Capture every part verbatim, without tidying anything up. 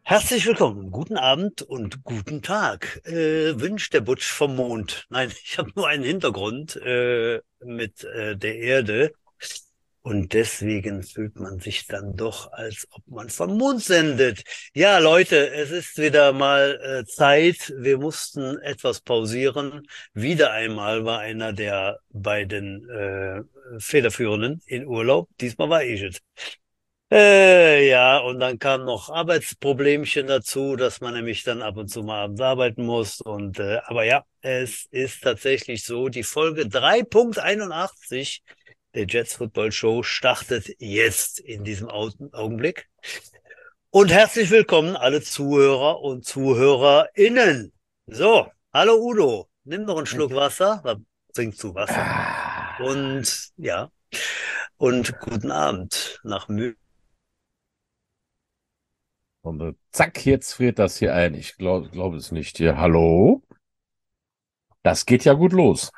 Herzlich willkommen, guten Abend und guten Tag. Äh, wünscht der Butch vom Mond. Nein, ich habe nur einen Hintergrund äh, mit äh, der Erde und deswegen fühlt man sich dann doch, als ob man vom Mond sendet. Ja, Leute, es ist wieder mal äh, Zeit. Wir mussten etwas pausieren. Wieder einmal war einer der beiden äh, Federführenden in Urlaub. Diesmal war ich es. Äh, ja, und dann kam noch Arbeitsproblemchen dazu, dass man nämlich dann ab und zu mal abends arbeiten muss. Und äh, aber ja, es ist tatsächlich so, die Folge drei Punkt einundachtzig der Jets Football Show startet jetzt in diesem Au Augenblick. Und herzlich willkommen alle Zuhörer und ZuhörerInnen. So, hallo Udo, nimm noch einen Schluck Wasser, was trinkst du Wasser? Ah, Und ja, und guten Abend nach Mü. und äh, zack, jetzt friert das hier ein. Ich glaube glaub es nicht hier. Hallo? Das geht ja gut los.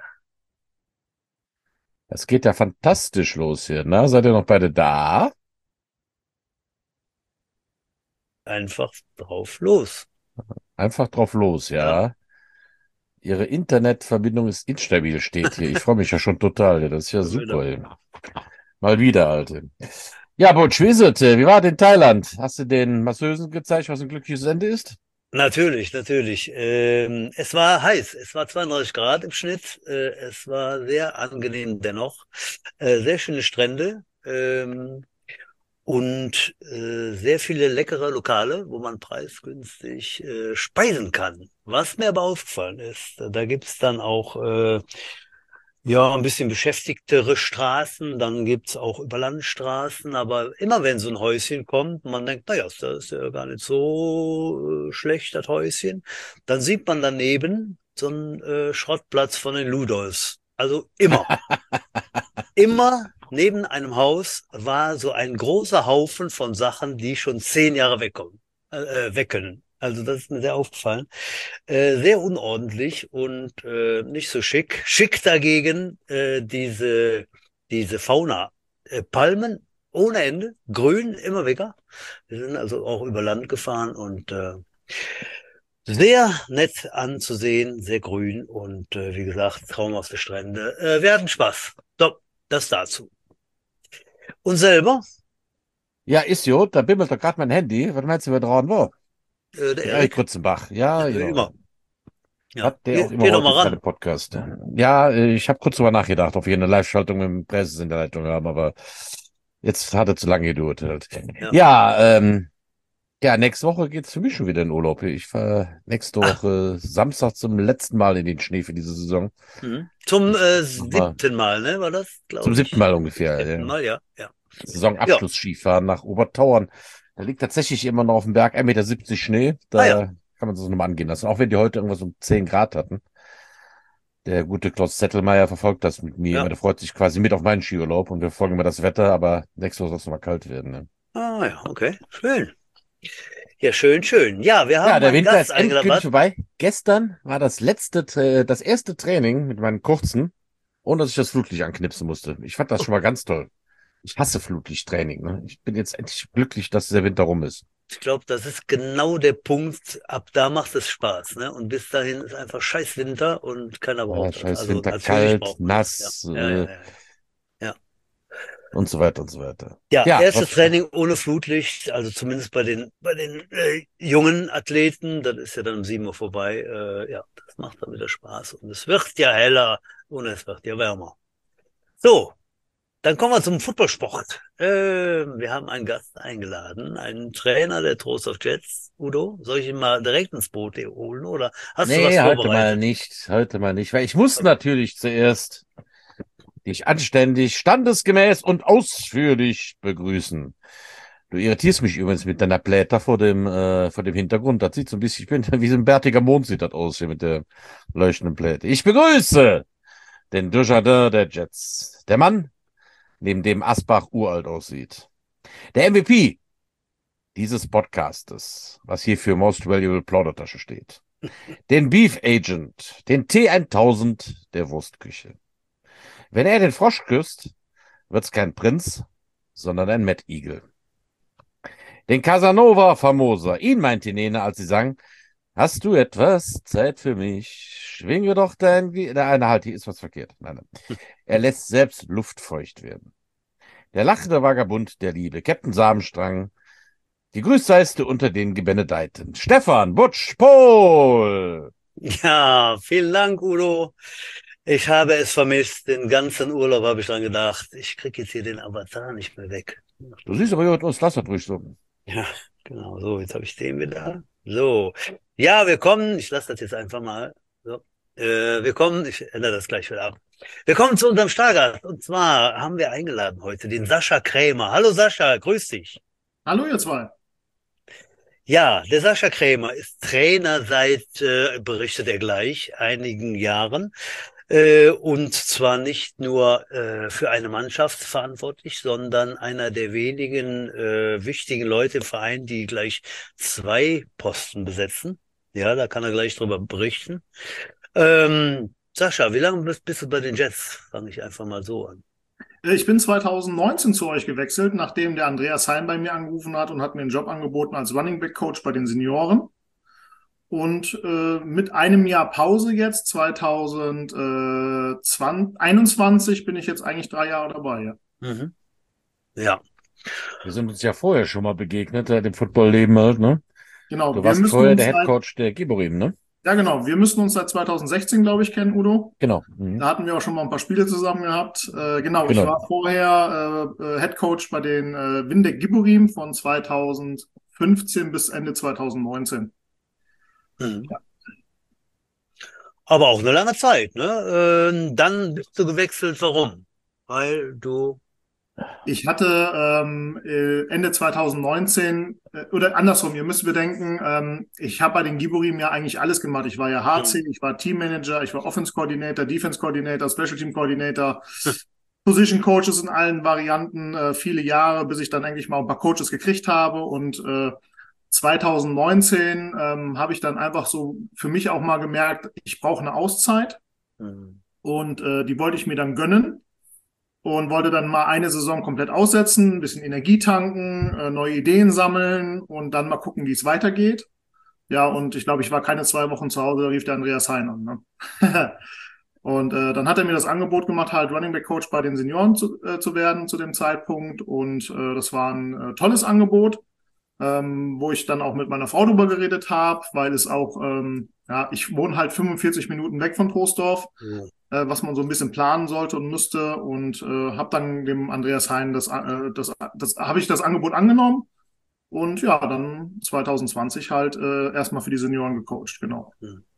Das geht ja fantastisch los hier. Na, seid ihr noch beide da? Einfach drauf los. Einfach drauf los, Ja, ja. Ihre Internetverbindung ist instabil, steht hier. Ich freue mich ja schon total. Ja, das ist ja schon wieder. super. Ey. Mal wieder, Alte. Ja, Butch, wie ist es? Wie war es in Thailand? Hast du den Masseusen gezeigt, was ein glückliches Ende ist? Natürlich, natürlich. Ähm, es war heiß. Es war zweiunddreißig Grad im Schnitt. Äh, es war sehr angenehm dennoch. Äh, sehr schöne Strände. Ähm, und äh, sehr viele leckere Lokale, wo man preisgünstig äh, speisen kann. Was mir aber aufgefallen ist, da gibt's dann auch äh, ja, ein bisschen beschäftigtere Straßen, dann gibt's auch Überlandstraßen, aber immer wenn so ein Häuschen kommt, man denkt, naja, das ist ja gar nicht so äh, schlecht, das Häuschen, dann sieht man daneben so einen äh, Schrottplatz von den Ludolfs. Also immer, immer neben einem Haus war so ein großer Haufen von Sachen, die schon zehn Jahre wegkommen, äh, äh, weg können. Also das ist mir sehr aufgefallen. Äh, sehr unordentlich und äh, nicht so schick. Schick dagegen äh, diese, diese Fauna. Äh, Palmen ohne Ende, grün, immer weg. Wir sind also auch über Land gefahren und äh, sehr nett anzusehen, sehr grün und äh, wie gesagt, traumhafte Strände. Äh, wir hatten Spaß. So, das dazu. Und selber, Ja, ist gut. Da bimmelt doch gerade mein Handy. Was meinst du, wer dran war? äh, der Der Erik Erik, Grützenbach. Ja, äh, genau. immer. Ja, Was der auch geh, immer geh doch wollte mal in seinem ran. Podcast. Ja, äh, ich habe kurz drüber nachgedacht, ob wir eine Live-Schaltung mit dem Präses in der Leitung haben, aber jetzt hat er zu lange gedauert halt. Ja. Ja, ähm, ja, nächste Woche geht's für mich schon wieder in Urlaub. Ich fahre nächste Ah, Woche Samstag zum letzten Mal in den Schnee für diese Saison. mhm. Zum Ich äh, mach mal siebten Mal, ne? War das, zum glaube siebten ich. Mal ungefähr, Siebten ja. Mal, ja, ja. Ja. Saisonabschluss-Skifahren nach Obertauern. Da liegt tatsächlich immer noch auf dem Berg ein Meter siebzig Schnee. Ah ja. Da kann man das nochmal angehen lassen. Auch wenn die heute irgendwas um zehn Grad hatten. Der gute Klaus Zettelmeier verfolgt das mit mir immer. Ja. Der freut sich quasi mit auf meinen Skiurlaub und wir folgen immer das Wetter, aber nächste Woche soll es noch mal kalt werden. Ne? Ah ja, okay. Schön. Ja, schön, schön. Ja, wir Ja, haben der einen Winter Gast ist endgültig eingeladen. vorbei. Gestern war das letzte, Tra- das erste Training mit meinen Kurzen, ohne dass ich das Flutlicht anknipsen musste. Ich fand das schon mal ganz toll. Ich hasse Flutlichttraining. Ne? Ich bin jetzt endlich glücklich, dass der Winter rum ist. Ich glaube, das ist genau der Punkt. Ab da macht es Spaß, ne? Und bis dahin ist einfach scheiß Winter und keiner Ja, braucht das. scheiß Also Winter, natürlich kalt, braucht man das. Ja, nass ja, äh, ja, ja. Ja, und so weiter und so weiter. ja, Ja, erstes was, Training ohne Flutlicht, also zumindest bei den bei den äh, jungen Athleten. Das ist ja dann um sieben Uhr vorbei. Äh, ja, das macht dann wieder Spaß und es wird ja heller und es wird ja wärmer. So, dann kommen wir zum Footballsport. Äh, wir haben einen Gast eingeladen, einen Trainer der Trost of Jets. Udo, soll ich ihn mal direkt ins Boot hier holen oder hast du was nee, heute mal vorbereitet? nicht, heute mal nicht, weil ich muss Okay. natürlich zuerst dich anständig, standesgemäß und ausführlich begrüßen. Du irritierst mich übrigens mit deiner Blätter vor dem, äh, vor dem Hintergrund. Das sieht so ein bisschen, ich bin wie so ein bärtiger Mond sieht das aus hier mit der leuchtenden Blätte. Ich begrüße den Dujardin der Jets. Der Mann, neben dem Asbach uralt aussieht. Der M V P dieses Podcastes, was hier für Most Valuable Plaudertasche steht. Den Beef Agent, den T tausend der Wurstküche. Wenn er den Frosch küsst, wird's kein Prinz, sondern ein Mad Eagle. Den Casanova Famosa. Ihn meint die Nene, als sie sang, hast du etwas Zeit für mich? Schwinge doch dein... Ge Nein, halt, hier ist was verkehrt. Nein, nein. Er lässt selbst luftfeucht werden. Der lachende Vagabund der Liebe, Captain Samenstrang, die grüßseiste unter den Gebenedeiten. Stefan Butch Pohl. Ja, vielen Dank, Udo. Ich habe es vermisst. Den ganzen Urlaub habe ich dran gedacht. Ich kriege jetzt hier den Avatar nicht mehr weg. Du siehst aber, hier hat uns das Wasser durch so. Ja, genau so. Jetzt habe ich den wieder. So. Ja, wir kommen. Ich lasse das jetzt einfach mal. So. Äh, wir kommen. Ich ändere das gleich wieder ab. Wir kommen zu unserem Stargast. Und zwar haben wir eingeladen heute den Sascha Krämer. Hallo Sascha, grüß dich. Hallo ihr zwei. Ja, der Sascha Krämer ist Trainer seit, äh, berichtet er gleich, einigen Jahren. Äh, und zwar nicht nur äh, für eine Mannschaft verantwortlich, sondern einer der wenigen äh, wichtigen Leute im Verein, die gleich zwei Posten besetzen. Ja, da kann er gleich drüber berichten. Ähm, Sascha, wie lange bist, bist du bei den Jets? Fange ich einfach mal so an. Ich bin zwanzig neunzehn zu euch gewechselt, nachdem der Andreas Hein bei mir angerufen hat und hat mir einen Job angeboten als Running Back Coach bei den Senioren. Und äh, mit einem Jahr Pause jetzt, zwanzig einundzwanzig, bin ich jetzt eigentlich drei Jahre dabei. Ja. Mhm. Ja. Wir sind uns ja vorher schon mal begegnet, äh, dem Footballleben halt, ne? Genau. Du wir warst müssen vorher uns der seit, Headcoach der Giborim, ne? Ja, genau. Wir müssen uns seit zwanzig sechzehn, glaube ich, kennen, Udo. Genau. Mhm. Da hatten wir auch schon mal ein paar Spiele zusammen gehabt. Äh, genau, ich Genau. war vorher äh, Head Coach bei den äh, Windeck Giborim von zwanzig fünfzehn bis Ende zwanzig neunzehn. Mhm. Ja. Aber auch eine lange Zeit, ne? Ähm, dann bist du gewechselt. Warum? Weil du... Ich hatte ähm, äh, Ende zwanzig neunzehn, äh, oder andersrum, ihr müsst bedenken, ähm, ich habe bei den Giborim ja eigentlich alles gemacht. Ich war ja H C, ich war Teammanager, ich war Offense Coordinator, Defense Coordinator, Special Team Coordinator, Position Coaches in allen Varianten, äh, viele Jahre, bis ich dann eigentlich mal ein paar Coaches gekriegt habe. Und äh, zwanzig neunzehn ähm, habe ich dann einfach so für mich auch mal gemerkt, ich brauche eine Auszeit. Mhm. Und äh, die wollte ich mir dann gönnen. Und wollte dann mal eine Saison komplett aussetzen, ein bisschen Energie tanken, äh, neue Ideen sammeln und dann mal gucken, wie es weitergeht. Ja, und ich glaube, ich war keine zwei Wochen zu Hause, da rief der Andreas Hein an. Ne? Und äh, dann hat er mir das Angebot gemacht, halt Running Back Coach bei den Senioren zu, äh, zu werden zu dem Zeitpunkt. Und äh, das war ein äh, tolles Angebot, ähm, wo ich dann auch mit meiner Frau drüber geredet habe, weil es auch, ähm, ja, ich wohne halt fünfundvierzig Minuten weg von Troisdorf. Ja. Was man so ein bisschen planen sollte und müsste, und äh, habe dann dem Andreas Hein das, äh, das, das habe ich das Angebot angenommen und ja, dann zwanzig zwanzig halt äh, erstmal für die Senioren gecoacht, genau.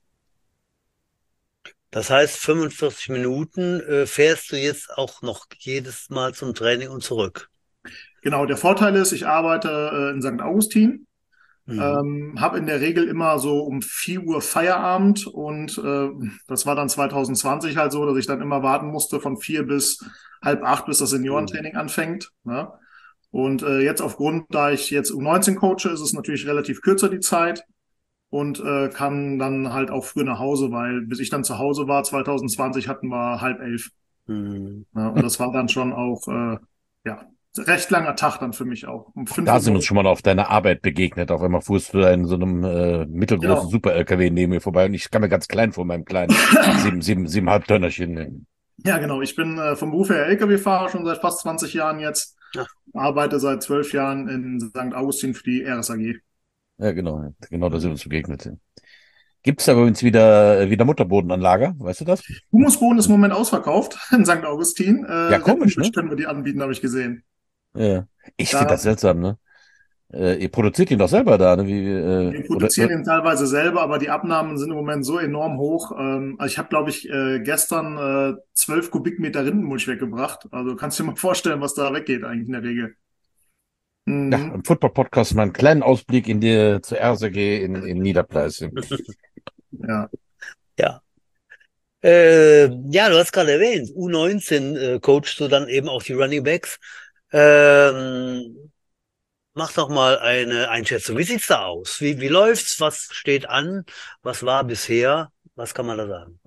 Das heißt, fünfundvierzig Minuten äh, fährst du jetzt auch noch jedes Mal zum Training und zurück? Genau, der Vorteil ist, ich arbeite äh, in Sankt Augustin. Mhm. Ähm, habe in der Regel immer so um vier Uhr Feierabend und äh, das war dann zwanzig zwanzig halt so, dass ich dann immer warten musste von vier bis halb acht, bis das Seniorentraining mhm. anfängt. Ne? Und äh, jetzt aufgrund, da ich jetzt U neunzehn coache, ist es natürlich relativ kürzer die Zeit und äh, kann dann halt auch früh nach Hause, weil bis ich dann zu Hause war, zwanzig zwanzig hatten wir halb elf. Mhm. Ne? Und das war dann schon auch, äh, ja, recht langer Tag dann für mich auch. Um da sind wir uns schon mal auf deiner Arbeit begegnet. Auf einmal fuhrst du in so einem äh, mittelgroßen genau. Super-L K W neben mir vorbei und ich kam mir ganz klein vor meinem kleinen sieben, sieben, siebeneinhalb Tonnerchen. Ja, genau. Ich bin äh, vom Beruf her L K W-Fahrer schon seit fast zwanzig Jahren jetzt. Ja. Arbeite seit zwölf Jahren in Sankt Augustin für die R S A G. Ja, genau. Genau, da sind wir uns begegnet. Gibt es da bei uns wieder, wieder Mutterbodenanlage? Weißt du das? Humusboden ist im Moment ausverkauft in Sankt Augustin. Äh, ja, komisch, ne? Können wir die anbieten, habe ich gesehen. Ja, ich da, finde das seltsam, ne? Äh, ihr produziert ihn doch selber da, ne? Wie, äh, wir produzieren oder, ihn teilweise selber, aber die Abnahmen sind im Moment so enorm hoch. Ähm, also ich habe, glaube ich, äh, gestern äh, zwölf Kubikmeter Rindenmulch weggebracht. Also kannst du dir mal vorstellen, was da weggeht eigentlich in der Regel. Mhm. Ja, im Football-Podcast mal einen kleinen Ausblick in die zur R S A G in, in Niederpleiße. Ja. Ja. Äh, ja, du hast gerade erwähnt, U neunzehn äh, coachst du dann eben auch die Running Backs. Ähm, mach doch mal eine Einschätzung. Wie sieht's da aus? Wie, wie läuft's? Was steht an? Was war bisher? Was kann man da sagen?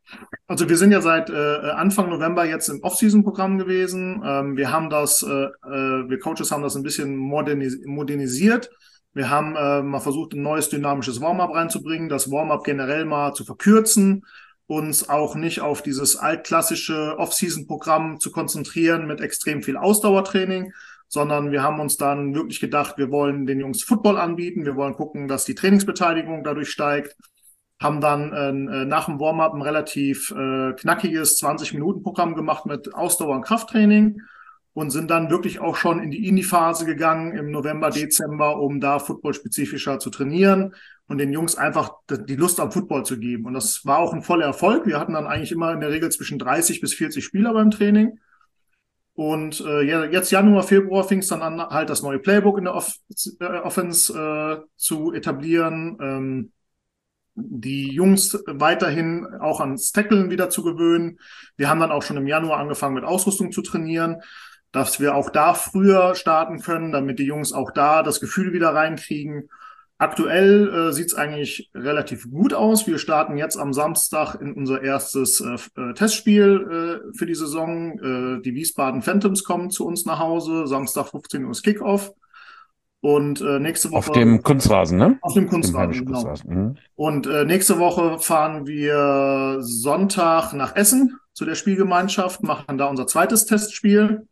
Also wir sind ja seit äh, Anfang November jetzt im Off-Season-Programm gewesen. Ähm, wir haben das, äh, äh, wir Coaches haben das ein bisschen modernis modernisiert. Wir haben äh, mal versucht, ein neues dynamisches Warm-up reinzubringen, das Warm-up generell mal zu verkürzen, uns auch nicht auf dieses altklassische Off-Season-Programm zu konzentrieren mit extrem viel Ausdauertraining, sondern wir haben uns dann wirklich gedacht, wir wollen den Jungs Football anbieten, wir wollen gucken, dass die Trainingsbeteiligung dadurch steigt, haben dann äh, nach dem Warm-up ein relativ äh, knackiges zwanzig-Minuten-Programm gemacht mit Ausdauer- und Krafttraining und sind dann wirklich auch schon in die Indie-Phase gegangen im November, Dezember, um da footballspezifischer zu trainieren und den Jungs einfach die Lust am Football zu geben. Und das war auch ein voller Erfolg. Wir hatten dann eigentlich immer in der Regel zwischen dreißig bis vierzig Spieler beim Training. Und äh, jetzt Januar, Februar fing es dann an, halt das neue Playbook in der Off äh, Offense äh, zu etablieren, ähm, die Jungs weiterhin auch ans Tackeln wieder zu gewöhnen. Wir haben dann auch schon im Januar angefangen mit Ausrüstung zu trainieren, dass wir auch da früher starten können, damit die Jungs auch da das Gefühl wieder reinkriegen. Aktuell äh, sieht es eigentlich relativ gut aus. Wir starten jetzt am Samstag in unser erstes äh, Testspiel äh, für die Saison. Äh, die Wiesbaden Phantoms kommen zu uns nach Hause. Samstag fünfzehn Uhr ist Kickoff. Und äh, nächste Woche... Auf dem Kunstrasen, ne? Auf dem Kunstrasen, genau. Kunstrasen. Mhm. Und äh, nächste Woche fahren wir Sonntag nach Essen zu der Spielgemeinschaft, machen da unser zweites Testspiel.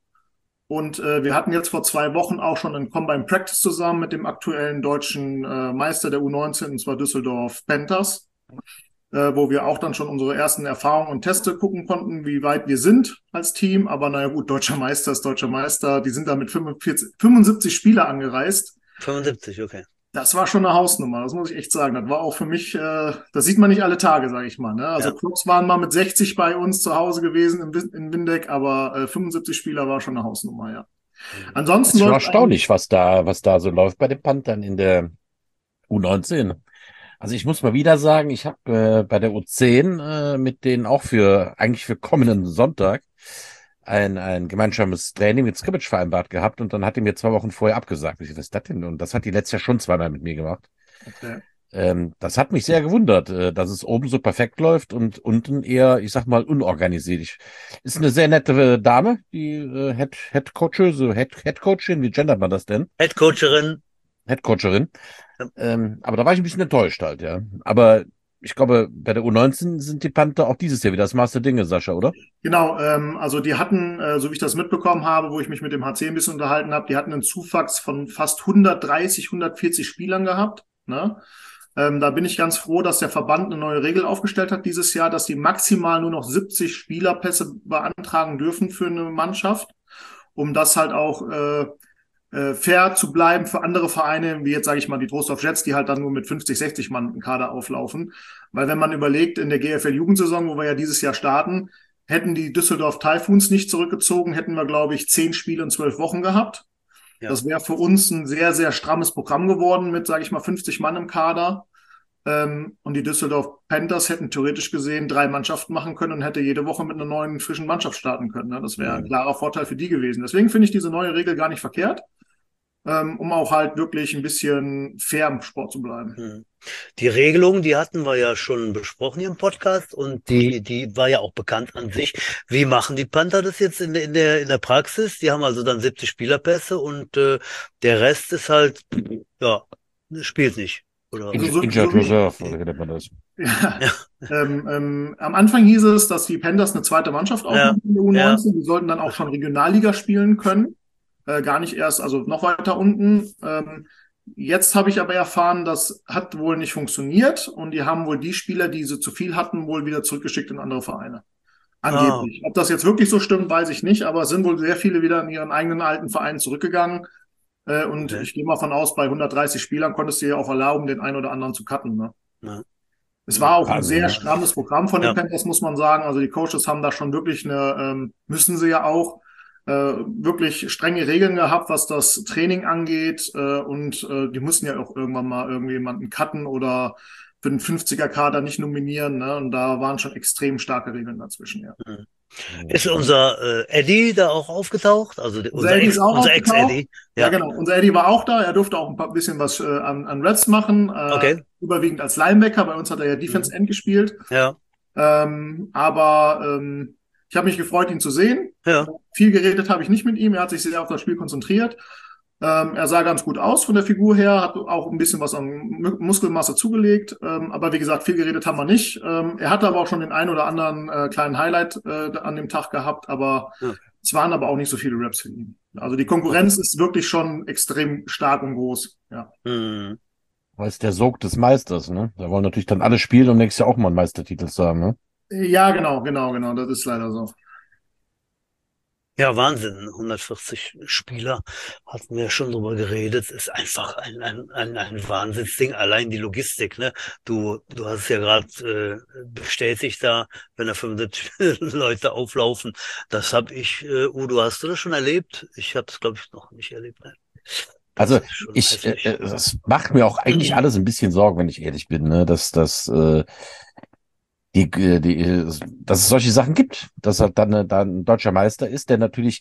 Und äh, wir hatten jetzt vor zwei Wochen auch schon ein Combine Practice zusammen mit dem aktuellen deutschen äh, Meister der U neunzehn, und zwar Düsseldorf Panthers, äh, wo wir auch dann schon unsere ersten Erfahrungen und Teste gucken konnten, wie weit wir sind als Team. Aber naja gut, deutscher Meister ist deutscher Meister. Die sind da mit fünfundvierzig, fünfundsiebzig Spieler angereist. fünfundsiebzig, okay. Das war schon eine Hausnummer, das muss ich echt sagen. Das war auch für mich, äh, das sieht man nicht alle Tage, sage ich mal. Ne? Also Ja. Clubs waren mal mit sechzig bei uns zu Hause gewesen in, Win- in Windeck, aber äh, fünfundsiebzig Spieler war schon eine Hausnummer, ja. Das Ansonsten ist schon läuft erstaunlich, was da, was da so läuft bei den Panthern in der U neunzehn. Also ich muss mal wieder sagen, ich habe äh, bei der U zehn äh, mit denen auch für, eigentlich für kommenden Sonntag ein, ein gemeinsames Training mit Scrimmage vereinbart gehabt und dann hat die mir zwei Wochen vorher abgesagt. Ich so, was ist das denn? Und das hat die letztes Jahr schon zweimal mit mir gemacht. Okay. Ähm, das hat mich sehr gewundert, äh, dass es oben so perfekt läuft und unten eher, ich sag mal, unorganisiert. Ich, ist eine sehr nette äh, Dame, die äh, Head, Head Coach, so Head, Head Coachin, wie gendert man das denn? Headcoacherin. Head Coacherin. Ja. Ähm, aber da war ich ein bisschen enttäuscht halt, ja. Aber ich glaube, bei der U neunzehn sind die Panther auch dieses Jahr wieder das Maß der Dinge, Sascha, oder? Genau, ähm, also die hatten, äh, so wie ich das mitbekommen habe, wo ich mich mit dem H C ein bisschen unterhalten habe, die hatten einen Zuwachs von fast hundertdreißig, hundertvierzig Spielern gehabt. Ne? Ähm, da bin ich ganz froh, dass der Verband eine neue Regel aufgestellt hat dieses Jahr, dass die maximal nur noch siebzig Spielerpässe beantragen dürfen für eine Mannschaft, um das halt auch äh, äh, fair zu bleiben für andere Vereine, wie jetzt sage ich mal die Trostorf Jets, die halt dann nur mit fünfzig, sechzig Mann im Kader auflaufen. Weil wenn man überlegt, in der G F L-Jugendsaison, wo wir ja dieses Jahr starten, hätten die Düsseldorf Typhoons nicht zurückgezogen, hätten wir, glaube ich, zehn Spiele in zwölf Wochen gehabt. Ja. Das wäre für uns ein sehr, sehr strammes Programm geworden mit, sage ich mal, fünfzig Mann im Kader. Ähm, und die Düsseldorf Panthers hätten theoretisch gesehen drei Mannschaften machen können und hätte jede Woche mit einer neuen, frischen Mannschaft starten können. Ne? Das wäre ein klarer Vorteil für die gewesen. Deswegen finde ich diese neue Regel gar nicht verkehrt, ähm, um auch halt wirklich ein bisschen fair im Sport zu bleiben. Die Regelung, die hatten wir ja schon besprochen hier im Podcast und die, die war ja auch bekannt an sich. Wie machen die Panther das jetzt in der, in der, in der Praxis? Die haben also dann siebzig Spielerpässe und äh, der Rest ist halt, ja, spielt nicht. Oder? Also so, Injured so wie- Reserve, oder wie nennt man das? Ja. Ähm, ähm, am Anfang hieß es, dass die Panthers eine zweite Mannschaft aufnehmen in der U neunzehn. Die sollten dann auch schon Regionalliga spielen können. Äh, gar nicht erst, also noch weiter unten. Ähm, jetzt habe ich aber erfahren, das hat wohl nicht funktioniert und die haben wohl die Spieler, die sie zu viel hatten, wohl wieder zurückgeschickt in andere Vereine. Angeblich. Ob das jetzt wirklich so stimmt, weiß ich nicht, aber es sind wohl sehr viele wieder in ihren eigenen alten Vereinen zurückgegangen. Äh, und Okay. ich gehe mal von aus, bei hundertdreißig Spielern konntest du ja auch erlauben, den einen oder anderen zu cutten. Ne? Ja. Es war auch ein Also, sehr ja. strammes Programm von den Ja. Panthers, muss man sagen. Also die Coaches haben da schon wirklich eine, ähm, müssen sie ja auch, äh, wirklich strenge Regeln gehabt, was das Training angeht. Äh, und äh, die mussten ja auch irgendwann mal irgendjemanden cutten oder für den fünfziger-Kader nicht nominieren. Ne? Und da waren schon extrem starke Regeln dazwischen, ja. Ist unser äh, Eddie da auch aufgetaucht? Also die- Unser unser Eddie Ex, ist auch unser aufgetaucht. Ex-Eddie. Ja, Ja, genau. Unser Eddie war auch da. Er durfte auch ein paar bisschen was äh, an, an Reps machen. Äh, Okay. Überwiegend als Linebacker. Bei uns hat er ja Defense End gespielt. ja. Ähm, aber ähm, ich habe mich gefreut, ihn zu sehen. Ja. Viel geredet habe ich nicht mit ihm. Er hat sich sehr auf das Spiel konzentriert. Ähm, er sah ganz gut aus von der Figur her, hat auch ein bisschen was an Mu- Muskelmasse zugelegt. Ähm, aber wie gesagt, viel geredet haben wir nicht. Ähm, er hatte aber auch schon den einen oder anderen äh, kleinen Highlight äh, an dem Tag gehabt. Aber Okay. es waren aber auch nicht so viele Raps für ihn. Also die Okay. Konkurrenz ist wirklich schon extrem stark und groß. Ja, Mhm. Weil es der Sog des Meisters, ne? Da wollen natürlich dann alle spielen, um nächstes Jahr auch mal einen Meistertitel zu haben, ne? ja, genau, genau, genau. Das ist leider so. Ja, Wahnsinn. hundertvierzig Spieler, hatten wir ja schon drüber geredet, ist einfach ein, ein, ein, ein Wahnsinnsding. Allein die Logistik, ne? Du, du hast es ja gerade äh, bestätigt da, wenn da fünfundsiebzig Leute auflaufen. Das habe ich, äh, Udo, hast du das schon erlebt? Ich habe es, glaube ich, noch nicht erlebt. Ne? Das Also ist schon ich, äh, heftig. äh, das macht mir auch eigentlich alles ein bisschen Sorgen, wenn ich ehrlich bin, ne? Dass das äh, die, äh, die, äh, dass es solche Sachen gibt, dass halt dann, äh, dann ein deutscher Meister ist, der natürlich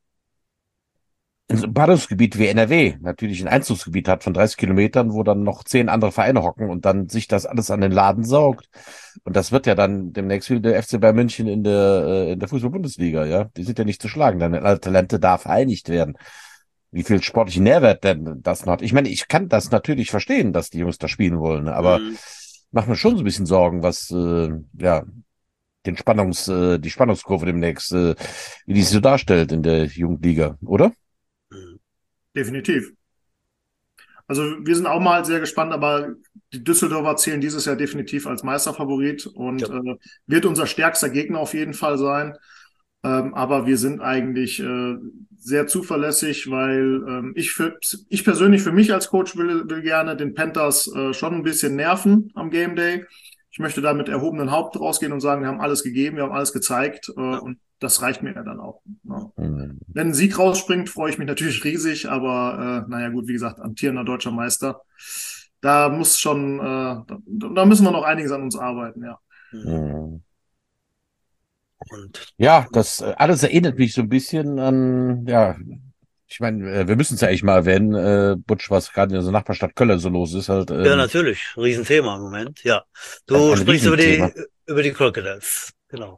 in so einem Ballungsgebiet wie N R W natürlich ein Einzugsgebiet hat von dreißig Kilometern, wo dann noch zehn andere Vereine hocken und dann sich das alles an den Laden saugt. Und das wird ja dann demnächst wie der F C Bayern München in der, äh, in der Fußball-Bundesliga, ja. Die sind ja nicht zu schlagen. Deine Talente darf vereinigt werden. Wie viel sportlichen Nährwert denn das noch hat. Ich meine, ich kann das natürlich verstehen, dass die Jungs da spielen wollen, ne? Aber Mhm. macht mir schon so ein bisschen Sorgen, was, äh, ja, den Spannungs, äh, die Spannungskurve demnächst, äh, wie die sich so darstellt in der Jugendliga, oder? Mhm. Definitiv. Also wir sind auch mal sehr gespannt, aber die Düsseldorfer zählen dieses Jahr definitiv als Meisterfavorit und Ja. äh, wird unser stärkster Gegner auf jeden Fall sein. Ähm, aber wir sind eigentlich äh, sehr zuverlässig, weil ähm, ich, für, ich persönlich für mich als Coach will, will gerne den Panthers äh, schon ein bisschen nerven am Game Day. Ich möchte da mit erhobenem Haupt rausgehen und sagen, wir haben alles gegeben, wir haben alles gezeigt äh, Ja. und das reicht mir ja dann auch. Ja. Hm. Wenn ein Sieg rausspringt, freue ich mich natürlich riesig, aber äh, naja gut, wie gesagt, amtierender deutscher Meister. Da muss schon, äh, da, da müssen wir noch einiges an uns arbeiten, ja. Mhm. Hm. Und Ja, das äh, alles erinnert mich so ein bisschen an, ja, ich meine, äh, wir müssen es ja eigentlich mal erwähnen, äh, Butch, was gerade in unserer Nachbarstadt Köln so los ist, halt ja, ähm, natürlich, Riesenthema im Moment, ja. ein, Du ein sprichst über die, Riesenthema. über die Crocodiles, genau.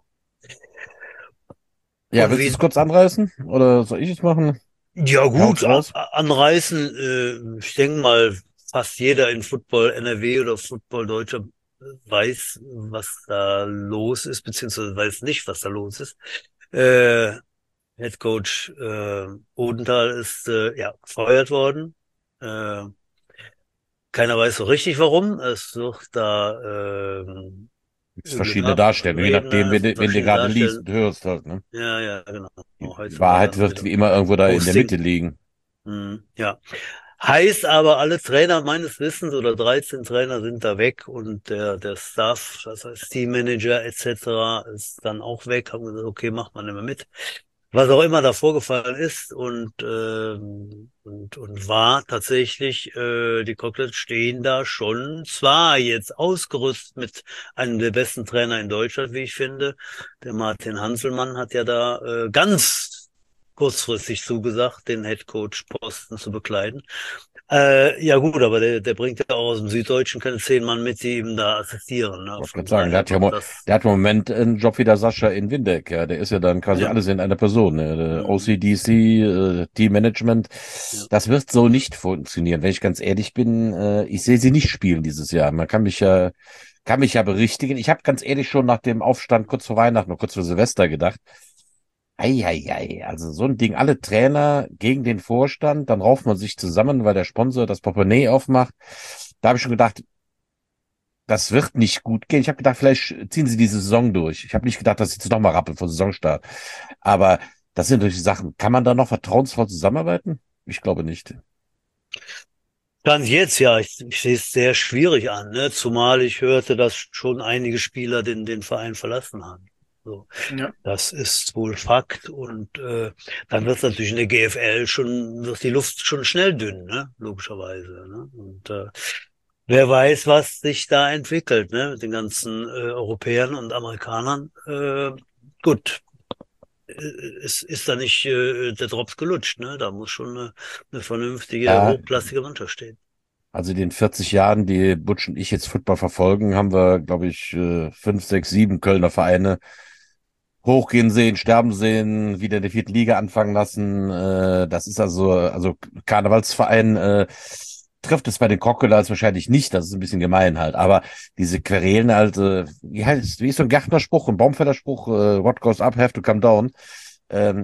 Ja, Und willst du es wie, kurz anreißen oder soll ich es machen? ja Haut's gut, a- raus. a- anreißen, äh, ich denke mal, fast jeder in Football N R W oder Football Deutscher weiß, was da los ist, beziehungsweise weiß nicht, was da los ist. Äh, Head Coach äh, Odenthal ist äh, ja gefeuert worden. Äh, keiner weiß so richtig warum. Es wird da ähm, Gibt's üble verschiedene Nachreden, Darstellungen, je nachdem, es wen, wird du- wen du verschiedene gerade liest darstellen. und hörst halt, ne? Ja, ja, genau. Die Heute war Wahrheit dann wird wieder wie immer irgendwo da in der Mitte Posting. liegen. Hm, ja. Heißt aber, alle Trainer meines Wissens oder dreizehn Trainer sind da weg und der, der Staff, das heißt Teammanager et cetera, ist dann auch weg. Haben gesagt, okay, macht man nicht mehr mit. Was auch immer da vorgefallen ist und, ähm, und, und war tatsächlich, äh, die Cocktails stehen da schon, zwar jetzt ausgerüstet mit einem der besten Trainer in Deutschland, wie ich finde. Der Martin Hanselmann hat ja da äh, ganz kurzfristig zugesagt, den Headcoach-Posten zu bekleiden. Äh, ja gut, aber der, der bringt ja auch aus dem Süddeutschen keine zehn Mann mit, die ihm da assistieren. Ne? Wollte Von gerade sagen, der daher hat ja, wird mo- das. der hat im Moment einen Job wie der Sascha in Windeck, ja. Der ist ja dann quasi Ja. alles in einer Person, ne? Der Mhm. O C D C, äh, Teammanagement. Ja. Das wird so nicht funktionieren. Wenn ich ganz ehrlich bin, äh, ich sehe sie nicht spielen dieses Jahr. Man kann mich ja, kann mich ja berichtigen. Ich habe ganz ehrlich schon nach dem Aufstand kurz vor Weihnachten und kurz vor Silvester gedacht, Eieiei, also so ein Ding, alle Trainer gegen den Vorstand, dann rauft man sich zusammen, weil der Sponsor das Portemonnaie aufmacht. Da habe ich schon gedacht, das wird nicht gut gehen. Ich habe gedacht, vielleicht ziehen sie diese Saison durch. Ich habe nicht gedacht, dass sie jetzt nochmal rappeln vor Saisonstart. Aber das sind solche Sachen. Kann man da noch vertrauensvoll zusammenarbeiten? Ich glaube nicht. Stand jetzt, ja, ich, ich sehe es sehr schwierig an, ne? Zumal ich hörte, dass schon einige Spieler den, den Verein verlassen haben. So, Ja. das ist wohl Fakt und äh, dann wird es natürlich in der G F L schon, wird die Luft schon schnell dünn, ne? Logischerweise, ne? Und äh, wer weiß, was sich da entwickelt, ne? Mit den ganzen äh, Europäern und Amerikanern. Äh, gut, äh, es ist da nicht äh, der Drops gelutscht, ne? Da muss schon eine, eine vernünftige, Ja, hochklassige Mannschaft stehen. Also in den vierzig Jahren, die Butch und ich jetzt Football verfolgen, haben wir, glaube ich, äh, fünf, sechs, sieben Kölner Vereine hochgehen sehen, sterben sehen, wieder in der vierten Liga anfangen lassen. Äh, das ist also, also Karnevalsverein äh, trifft es bei den Crocodiles wahrscheinlich nicht. Das ist ein bisschen gemein halt. Aber diese Querelen halt, äh, wie heißt, wie ist so ein Gärtnerspruch, ein Baumfällerspruch, äh, what goes up have to come down. Ähm,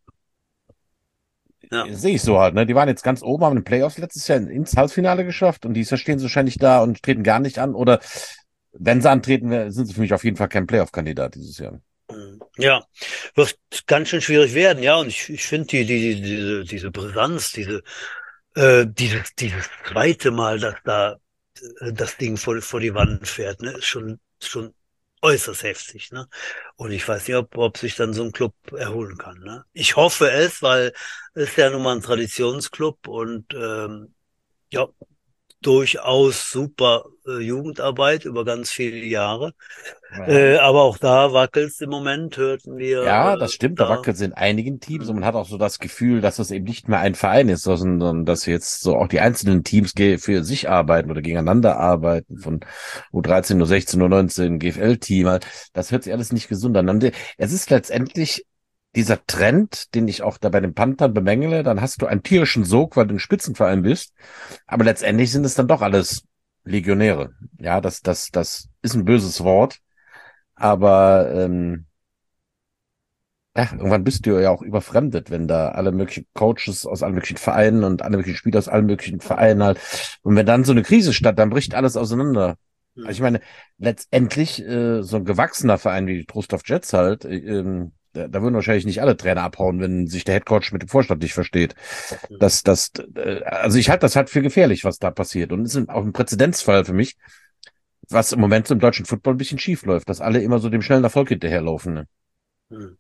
Ja. Sehe ich so halt, ne? Die waren jetzt ganz oben, haben in den Playoffs letztes Jahr ins Halbfinale geschafft und dieses Jahr stehen sie wahrscheinlich da und treten gar nicht an. Oder wenn sie antreten, sind sie für mich auf jeden Fall kein Playoff-Kandidat dieses Jahr. Ja, wird ganz schön schwierig werden, ja. Und ich, ich finde die, die, die, diese, diese Brisanz, diese, äh, dieses, dieses zweite Mal, dass da äh, das Ding vor, vor die Wand fährt, ne, ist schon, schon äußerst heftig, ne? Und ich weiß nicht, ob, ob sich dann so ein Club erholen kann, ne? Ich hoffe es, weil es ist ja nun mal ein Traditionsclub und ähm, ja, durchaus super äh, Jugendarbeit über ganz viele Jahre. Ja. Äh, aber auch da wackelt im Moment, hörten wir. Ja, Äh, das stimmt, da da. wackelt es in einigen Teams und man hat auch so das Gefühl, dass das eben nicht mehr ein Verein ist, sondern dass jetzt so auch die einzelnen Teams ge- für sich arbeiten oder gegeneinander arbeiten, von U dreizehn, U sechzehn, U neunzehn, G F L-Team. Das hört sich alles nicht gesund an. Und es ist letztendlich dieser Trend, den ich auch da bei den Panthern bemängele, dann hast du einen tierischen Sog, weil du ein Spitzenverein bist, aber letztendlich sind es dann doch alles Legionäre. Ja, das, das, das ist ein böses Wort, aber ähm, ja, irgendwann bist du ja auch überfremdet, wenn da alle möglichen Coaches aus allen möglichen Vereinen und alle möglichen Spieler aus allen möglichen Vereinen halt. Und wenn dann so eine Krise statt, dann bricht alles auseinander. Also ich meine, letztendlich äh, so ein gewachsener Verein wie die Trostorf Jets halt, äh, ähm, da, da würden wahrscheinlich nicht alle Trainer abhauen, wenn sich der Headcoach mit dem Vorstand nicht versteht. Das, das, äh, also ich halte das halt für gefährlich, was da passiert. Und es ist auch ein Präzedenzfall für mich, was im Moment im deutschen Football ein bisschen schief läuft, dass alle immer so dem schnellen Erfolg hinterherlaufen. Ne? Hm.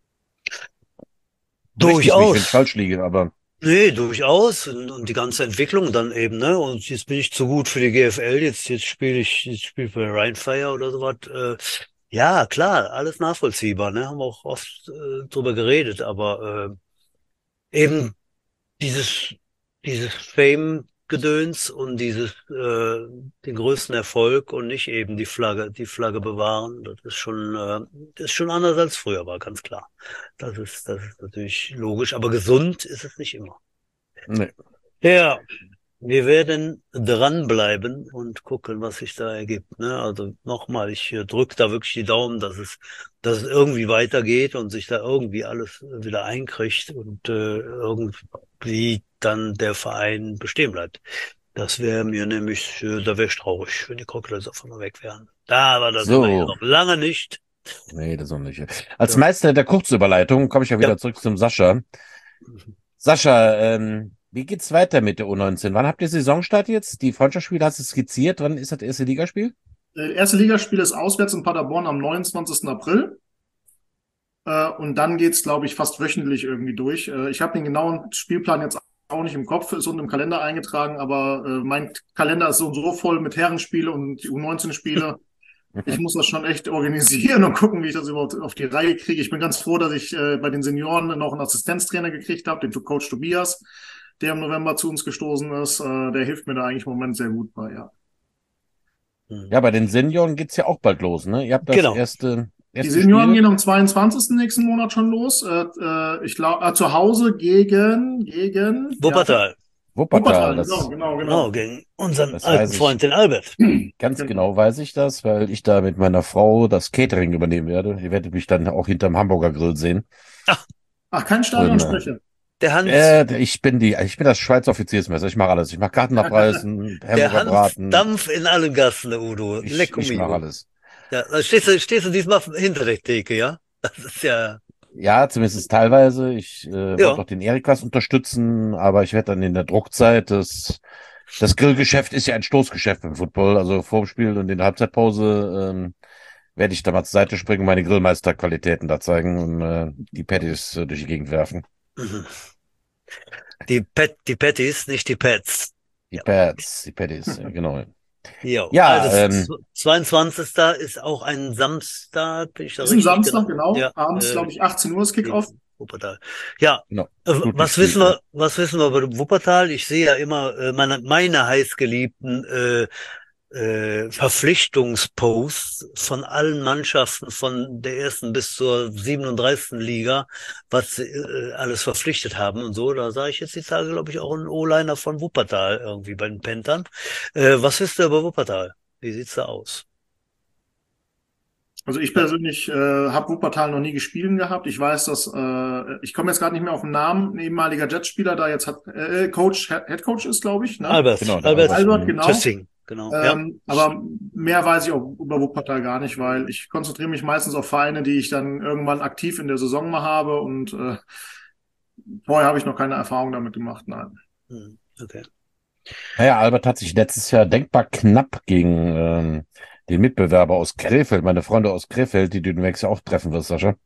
Berichtigt mich, wenn ich Durchaus. falsch liege, aber Nee, durchaus. Und, und die ganze Entwicklung dann eben, ne? Und jetzt bin ich zu gut für die G F L, jetzt, jetzt spiele ich, jetzt spiele ich bei Rheinfire oder sowas. Äh, ja, klar, alles nachvollziehbar, ne? Haben wir auch oft äh, drüber geredet, aber äh, eben dieses, dieses Fame-Gedöns und dieses, äh, den größten Erfolg und nicht eben die Flagge, die Flagge bewahren, das ist schon, äh, das ist schon anders als früher war, ganz klar. Das ist, das ist natürlich logisch, aber gesund ist es nicht immer. nee. Ja, wir werden dranbleiben und gucken, was sich da ergibt. Ne? Also nochmal, ich äh, drücke da wirklich die Daumen, dass es, dass es irgendwie weitergeht und sich da irgendwie alles äh, wieder einkriegt und äh, irgendwie dann der Verein bestehen bleibt. Das wäre mir nämlich, äh, da wäre ich traurig, wenn die Crocodiles auf einmal weg wären. Da, aber da sind wir ja So. noch lange nicht. Nee, das auch nicht. Als Ja. Meister der Kurzüberleitung komme ich ja wieder Ja. zurück zum Sascha. Sascha, ähm, wie geht's weiter mit der U neunzehn? Wann habt ihr Saisonstart jetzt? Die Freundschaftsspiele hast du skizziert. Wann ist das erste Ligaspiel? Äh, erste Ligaspiel ist auswärts in Paderborn am neunundzwanzigsten April. Äh, und dann geht's, glaube ich, fast wöchentlich irgendwie durch. Äh, ich habe den genauen Spielplan jetzt auch nicht im Kopf, ist unten im Kalender eingetragen, aber äh, mein Kalender ist so und so voll mit Herrenspiele und U neunzehn-Spiele. Ich muss das schon echt organisieren und gucken, wie ich das überhaupt auf die Reihe kriege. Ich bin ganz froh, dass ich äh, bei den Senioren noch einen Assistenztrainer gekriegt habe, den Coach Tobias, der im November zu uns gestoßen ist. Äh, der hilft mir da eigentlich im Moment sehr gut bei, ja. Ja, bei den Senioren geht's ja auch bald los, ne? Ihr habt das Genau. erste, Die erste Senioren Spiel. gehen am zweiundzwanzigsten nächsten Monat schon los. Äh, äh, ich glaube, äh, zu Hause gegen, gegen, ja, Wuppertal. Wuppertal, Wuppertal, genau, das, genau, Genau, genau. gegen unseren das alten weiß ich. Freund, den Albert. Ganz Genau. genau weiß ich das, weil ich da mit meiner Frau das Catering übernehmen werde. Ihr werdet mich dann auch hinterm Hamburger Grill sehen. Ach, Ach, kein Und, Stadionsprecher. der Hans, äh, ich bin die, ich bin das Schweizer Offiziersmesser. Ich mache alles. Ich mache Karten abreißen, der Hamburger Hans Braten. Dampf in allen Gassen, der Udo. Ich, Lecco ich mache mio. alles. Ja, da stehst du, stehst du diesmal hinter der Theke, ja? Das ist ja, Ja, zumindest teilweise. Ich äh, wollte ja. auch den Erik was unterstützen, aber ich werde dann in der Druckzeit das, das Grillgeschäft ist ja ein Stoßgeschäft beim Football. Also vor dem Spiel und in der Halbzeitpause ähm, werde ich da mal zur Seite springen und meine Grillmeisterqualitäten da zeigen und äh, die Patties äh, durch die Gegend werfen. Mhm. Die Pet, die Patties, nicht die Pets. Die Ja. Pads, die Patties, äh, genau. Jo. Ja, Also ähm, z- zweiundzwanzigsten ist auch ein Samstag, bin ich da Ist ein richtig? Samstag, Genau. genau. Ja, Abends, äh, glaube ich, achtzehn Uhr ist die Kickoff. Wuppertal. Ja, Genau. äh, Gut was gespielt, wissen ja. wir, was wissen wir über Wuppertal? Ich sehe ja immer äh, meine, meine heißgeliebten äh, äh, Verpflichtungsposts von allen Mannschaften von der ersten bis zur siebenunddreißigsten Liga, was sie äh, alles verpflichtet haben und so. Da sah ich jetzt die Tage, glaube ich, auch einen O-Liner von Wuppertal irgendwie bei den Panthern. Äh, was wisst ihr über Wuppertal? Wie sieht's da aus? Also ich persönlich äh, habe Wuppertal noch nie gespielt gehabt. Ich weiß, dass äh, ich komme jetzt gerade nicht mehr auf den Namen, ein ehemaliger Jetspieler da jetzt hat äh, Coach, Head Coach ist, glaube ich, ne? Albert, Genau, der Albert Albert. Albert, Mhm. genau. Tschüssing, genau, ja. Ähm, aber mehr weiß ich auch über Wuppertal gar nicht, weil ich konzentriere mich meistens auf Vereine, die ich dann irgendwann aktiv in der Saison mal habe und äh, vorher habe ich noch keine Erfahrung damit gemacht, nein. Hm, okay. Naja, Albert hat sich letztes Jahr denkbar knapp gegen ähm, den Mitbewerber aus Krefeld, meine Freunde aus Krefeld, die du demnächst ja auch treffen wirst, Sascha,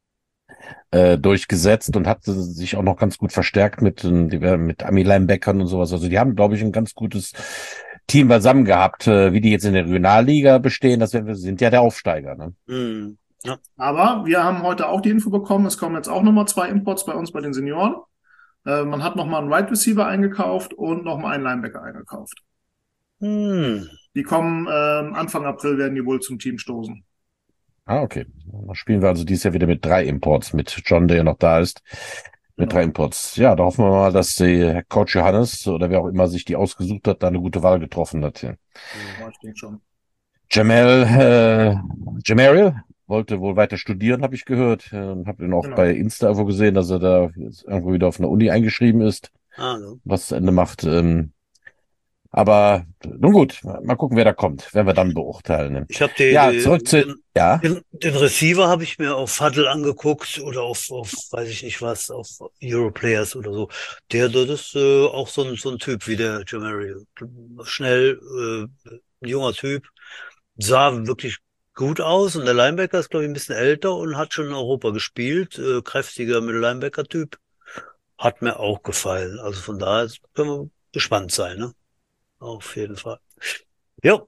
äh, durchgesetzt und hat sich auch noch ganz gut verstärkt mit, äh, mit Ami-Linebackern und sowas. Also die haben, glaube ich, ein ganz gutes Team beisammen gehabt. Äh, wie die jetzt in der Regionalliga bestehen, das sind ja der Aufsteiger. Ne? Hm, ja. Aber wir haben heute auch die Info bekommen, es kommen jetzt auch nochmal zwei Imports bei uns bei den Senioren. Äh, man hat nochmal einen Wide Receiver eingekauft und nochmal einen Linebacker eingekauft. Hm. Die kommen ähm, Anfang April, werden die wohl zum Team stoßen. Ah, okay. Dann spielen wir also dieses Jahr wieder mit drei Imports, mit John, der ja noch da ist. Mit Genau. drei Imports. Ja, da hoffen wir mal, dass der Coach Johannes oder wer auch immer sich die ausgesucht hat, da eine gute Wahl getroffen hat. Ja. Ja, ich denke schon. Jamal, äh, Jamariel wollte wohl weiter studieren, habe ich gehört. Ähm, habe ihn auch Genau. bei Insta irgendwo gesehen, dass er da jetzt irgendwo wieder auf einer Uni eingeschrieben ist, Also. was zu Ende macht. Ähm, aber nun gut, mal gucken, wer da kommt. Werden wir dann beurteilen. Ne? Ich habe die, Ja, die, zurück zu, den, ja. den, den Receiver habe ich mir auf Huddle angeguckt oder auf, auf, weiß ich nicht was, auf Europlayers oder so. Der, der ist äh, auch so ein, so ein Typ wie der Jamari. Schnell, äh, ein junger Typ, sah wirklich gut aus und der Linebacker ist, glaube ich, ein bisschen älter und hat schon in Europa gespielt. Äh, kräftiger Mittel-Linebacker-Typ. Hat mir auch gefallen. Also von daher können wir gespannt sein, ne? Auf jeden Fall. Jo.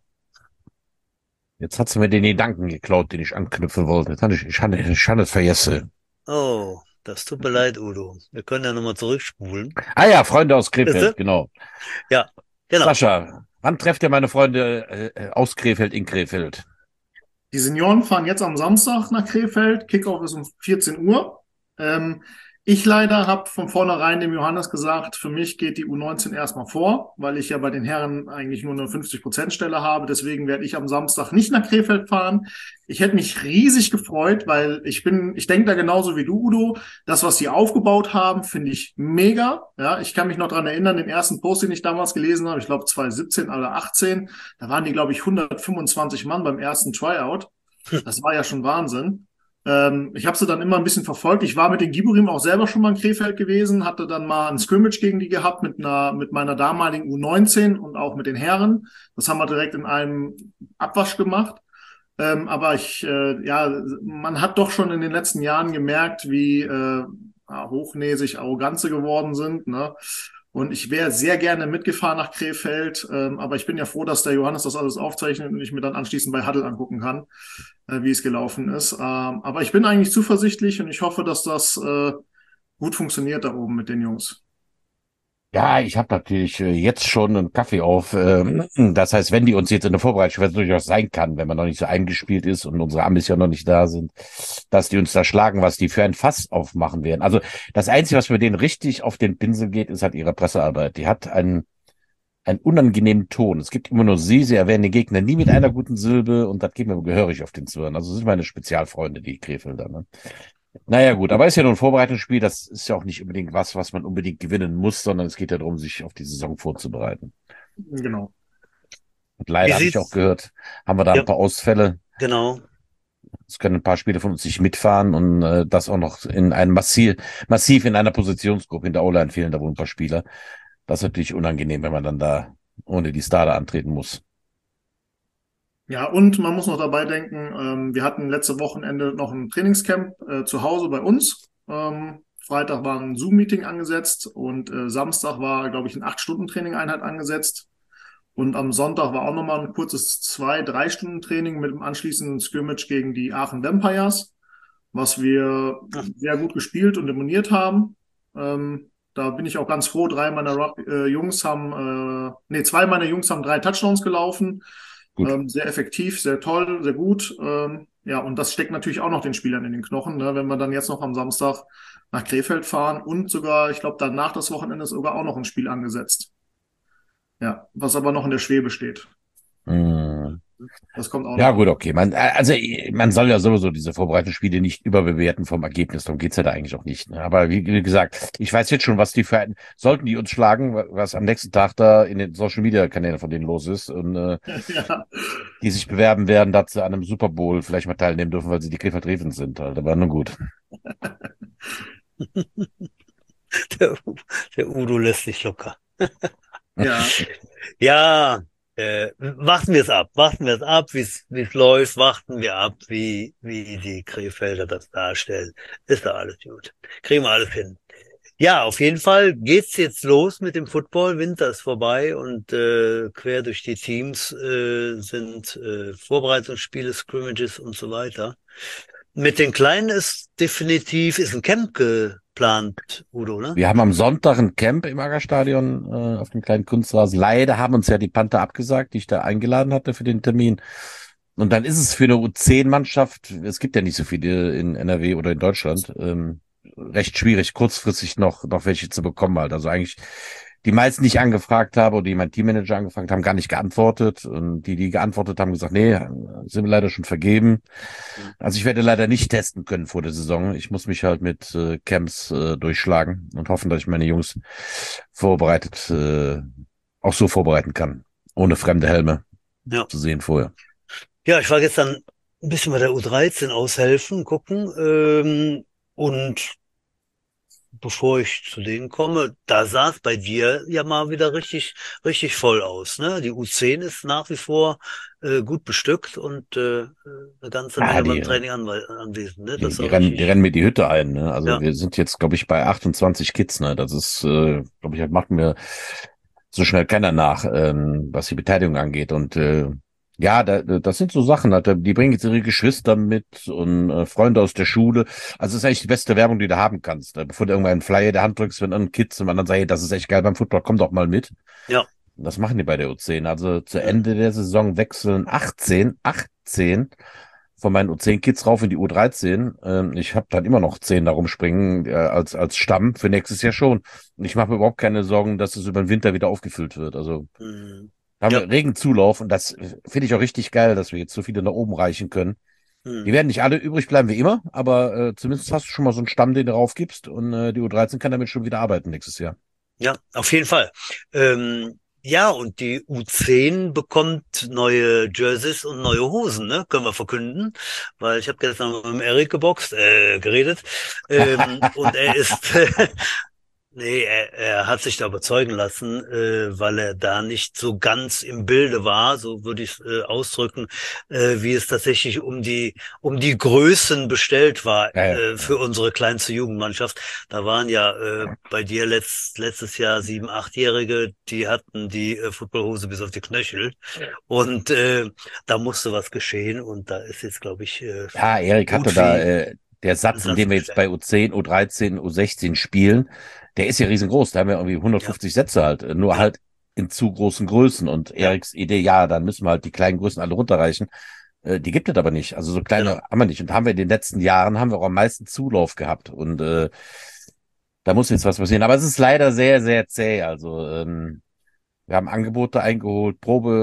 Jetzt hat sie mir den Gedanken geklaut, den ich anknüpfen wollte. Jetzt hatte ich, ich hatte, ich hatte es vergessen. Oh, das tut mir leid, Udo. Wir können ja nochmal zurückspulen. Ah ja, Freunde aus Wisst ihr? Krefeld, genau. Ja, genau. Sascha, wann trefft ihr meine Freunde äh, aus Krefeld in Krefeld? Die Senioren fahren jetzt am Samstag nach Krefeld. Kickoff ist um vierzehn Uhr. Ähm, ich leider habe von vornherein dem Johannes gesagt, für mich geht die U neunzehn erstmal vor, weil ich ja bei den Herren eigentlich nur eine fünfzig Prozent Stelle habe. Deswegen werde ich am Samstag nicht nach Krefeld fahren. Ich hätte mich riesig gefreut, weil ich bin, ich denke da genauso wie du, Udo. Das, was sie aufgebaut haben, finde ich mega. Ja, ich kann mich noch dran erinnern, den ersten Post, den ich damals gelesen habe, ich glaube zwanzig siebzehn oder achtzehn, da waren die, glaube ich, hundertfünfundzwanzig Mann beim ersten Tryout. Das war ja schon Wahnsinn. Ähm, ich habe sie dann immer ein bisschen verfolgt. Ich war mit den Giburim auch selber schon mal in Krefeld gewesen, hatte dann mal ein Scrimmage gegen die gehabt mit einer, mit meiner damaligen U neunzehn und auch mit den Herren. Das haben wir direkt in einem Abwasch gemacht. Ähm, aber ich, äh, ja, man hat doch schon in den letzten Jahren gemerkt, wie äh, hochnäsig arrogant sie geworden sind, ne? Und ich wäre sehr gerne mitgefahren nach Krefeld, ähm, aber ich bin ja froh, dass der Johannes das alles aufzeichnet und ich mir dann anschließend bei Huddle angucken kann, äh, wie es gelaufen ist. Ähm, aber ich bin eigentlich zuversichtlich und ich hoffe, dass das äh, gut funktioniert da oben mit den Jungs. Ja, ich habe natürlich äh, jetzt schon einen Kaffee auf. Ähm, das heißt, wenn die uns jetzt in der Vorbereitung, was durchaus sein kann, wenn man noch nicht so eingespielt ist und unsere Amis ja noch nicht da sind, dass die uns da schlagen, was die für ein Fass aufmachen werden. Also das Einzige, was für denen richtig auf den Pinsel geht, ist halt ihre Pressearbeit. Die hat einen, einen unangenehmen Ton. Es gibt immer nur sie, sie erwähnen den Gegner nie mit einer guten Silbe und das geht mir gehörig auf den Zwirn. Also das sind meine Spezialfreunde, die Krefelder. Ne? Naja, gut, aber ist ja nur ein Vorbereitungsspiel, das ist ja auch nicht unbedingt was, was man unbedingt gewinnen muss, sondern es geht ja darum, sich auf die Saison vorzubereiten. Genau. Und Wie leider habe ich auch sieht's? gehört, haben wir da Ja, ein paar Ausfälle. genau. Es können ein paar Spieler von uns nicht mitfahren und äh, das auch noch in einem massiv, massiv in einer Positionsgruppe. In der O-Line fehlen da wohl ein paar Spieler. Das ist natürlich unangenehm, wenn man dann da ohne die Star da antreten muss. Ja, und man muss noch dabei denken, ähm, wir hatten letzte Wochenende noch ein Trainingscamp äh, zu Hause bei uns. Ähm, Freitag war ein Zoom-Meeting angesetzt und äh, Samstag war, glaube ich, ein acht-Stunden-Training-Einheit angesetzt. Und am Sonntag war auch nochmal ein kurzes zwei-, drei Stunden Training mit dem anschließenden Scrimmage gegen die Aachen Vampires. was wir Ach, sehr gut gespielt und imponiert haben. Ähm, da bin ich auch ganz froh. Drei meiner äh, Jungs haben, äh, nee, zwei meiner Jungs haben drei Touchdowns gelaufen. Gut. Ähm, sehr effektiv, sehr toll, sehr gut. Ähm, ja, und das steckt natürlich auch noch den Spielern in den Knochen, ne? Wenn wir dann jetzt noch am Samstag nach Krefeld fahren und sogar, ich glaube, danach das Wochenende ist sogar auch noch ein Spiel angesetzt. Ja, was aber noch in der Schwebe steht. Hm. Das kommt auch Ja, noch. gut, okay. Man, äh, also man soll ja sowieso diese Vorbereitungsspiele nicht überbewerten vom Ergebnis. Darum geht's ja da eigentlich auch nicht. Ne? Aber wie, wie gesagt, ich weiß jetzt schon, was die für ein, sollten die uns schlagen, was am nächsten Tag da in den Social Media Kanälen von denen los ist und äh, Ja, die sich bewerben werden, dass sie an einem Super Bowl vielleicht mal teilnehmen dürfen, weil sie die Krefeld Ravens sind. Halt. Aber nun gut. der, der Udo lässt sich locker. ja, Ja, äh, warten wir es ab. Warten wir es ab, wie es wie es läuft. Warten wir ab, wie wie die Krefelder das darstellen. Ist da alles gut. Kriegen wir alles hin. Ja, auf jeden Fall geht's jetzt los mit dem Football. Winter ist vorbei und äh, quer durch die Teams äh, sind äh, Vorbereitungsspiele, Scrimmages und so weiter. Mit den Kleinen ist definitiv ist ein Camp geplant, Udo, ne? Wir haben am Sonntag ein Camp im Aggerstadion äh, auf dem kleinen Kunstrasen. Leider haben uns ja die Panther abgesagt, die ich da eingeladen hatte für den Termin. Und dann ist es für eine U zehn Mannschaft, es gibt ja nicht so viele in N R W oder in Deutschland, ähm, recht schwierig, kurzfristig noch, noch welche zu bekommen halt. Also eigentlich die meisten, die ich angefragt habe oder die mein Teammanager angefragt haben, gar nicht geantwortet. Und die, die geantwortet haben, gesagt, nee, sind wir leider schon vergeben. Also ich werde leider nicht testen können vor der Saison. Ich muss mich halt mit äh, Camps äh, durchschlagen und hoffen, dass ich meine Jungs vorbereitet, äh, auch so vorbereiten kann, ohne fremde Helme Ja. zu sehen vorher. Ja, ich war gestern ein bisschen bei der U dreizehn aushelfen, gucken. Ähm, und bevor ich zu denen komme, da sah es bei dir ja mal wieder richtig, richtig voll aus, ne? Die U zehn ist nach wie vor äh, gut bestückt und äh, eine ganze Ah, Menge die, beim Training anwe- anwesend, ne? die, Das die war rennen, die richtig, rennen mir die Hütte ein, ne? Also ja. wir sind jetzt, glaube ich, bei achtundzwanzig Kids, ne? Das ist, äh, glaube ich, das macht mir so schnell keiner nach, ähm, was die Beteiligung angeht. Und äh, ja, da, das sind so Sachen, halt, die bringen jetzt ihre Geschwister mit und äh, Freunde aus der Schule. Also das ist eigentlich die beste Werbung, die du haben kannst. Ne? Bevor du irgendwann einen Flyer in der Hand drückst, wenn ein Kind zum anderen sagt, hey, das ist echt geil beim Football, komm doch mal mit. Ja. Das machen die bei der U zehn. Also zu Mhm. Ende der Saison wechseln achtzehn, achtzehn von meinen U zehn Kids rauf in die U dreizehn. Ähm, ich habe dann immer noch zehn da rumspringen äh, als, als Stamm für nächstes Jahr schon. Und ich mache mir überhaupt keine Sorgen, dass es über den Winter wieder aufgefüllt wird. Also Mhm. da haben Ja. wir regen Zulauf und das finde ich auch richtig geil, dass wir jetzt so viele nach oben reichen können. Die Mhm. werden nicht alle übrig bleiben wie immer, aber äh, zumindest hast du schon mal so einen Stamm, den du raufgibst und äh, die U dreizehn kann damit schon wieder arbeiten nächstes Jahr. Ja, auf jeden Fall. Ähm, ja, und die U zehn bekommt neue Jerseys und neue Hosen, ne? Können wir verkünden, weil ich habe gestern mit dem Erik geboxt, äh, geredet, ähm, und er ist nee, er, er hat sich da überzeugen lassen, äh, weil er da nicht so ganz im Bilde war, so würde ich es äh, ausdrücken, äh, wie es tatsächlich um die um die Größen bestellt war Ja, ja, äh, ja. für unsere kleinste Jugendmannschaft. Da waren ja äh, bei dir letzt, letztes Jahr sieben, achtjährige, die hatten die äh, Footballhose bis auf die Knöchel und äh, da musste was geschehen und da ist jetzt, glaube ich, äh, Ja, Erik hatte gut da, wie äh, der Satz, in Ersatz dem wir jetzt bei bestellt. U zehn, U dreizehn, U sechzehn spielen, der ist ja riesengroß. Da haben wir irgendwie Ja, hundertfünfzig Sätze halt, äh, nur ja, halt in zu großen Größen. Und ja, Eriks Idee, ja, dann müssen wir halt die kleinen Größen alle runterreichen. Äh, die gibt es aber nicht. Also so kleine genau. haben wir nicht. Und haben wir in den letzten Jahren, haben wir auch am meisten Zulauf gehabt. Und äh, da muss jetzt was passieren. Aber es ist leider sehr, sehr zäh. Also ähm, wir haben Angebote eingeholt,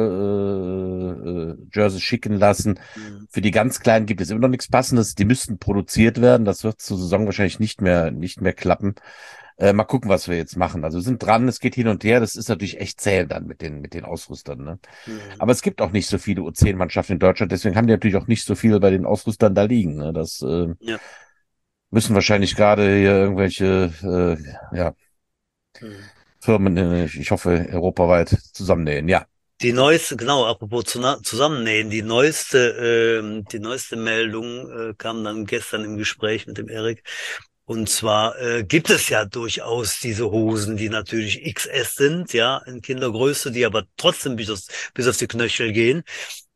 Probe äh, äh, Jerseys schicken lassen. Mhm. Für die ganz Kleinen gibt es immer noch nichts Passendes. Die müssten produziert werden. Das wird zur Saison wahrscheinlich nicht mehr, nicht mehr klappen. Äh, mal gucken, was wir jetzt machen. Also wir sind dran, es geht hin und her. Das ist natürlich echt zäh dann mit den, mit den Ausrüstern. Ne? Mhm. Aber es gibt auch nicht so viele U zehn Mannschaften in Deutschland. Deswegen haben die natürlich auch nicht so viel bei den Ausrüstern da liegen. Ne? Das äh, Ja. müssen wahrscheinlich gerade hier irgendwelche äh, ja, Mhm. Firmen, äh, ich hoffe, europaweit zusammennähen. Ja. Die neueste, genau, apropos zu, zusammennähen, die neueste, ähm, die neueste Meldung äh, kam dann gestern im Gespräch mit dem Erik. Und zwar äh, gibt es ja durchaus diese Hosen, die natürlich X S sind, ja, in Kindergröße, die aber trotzdem bis, auf- bis auf die Knöchel gehen.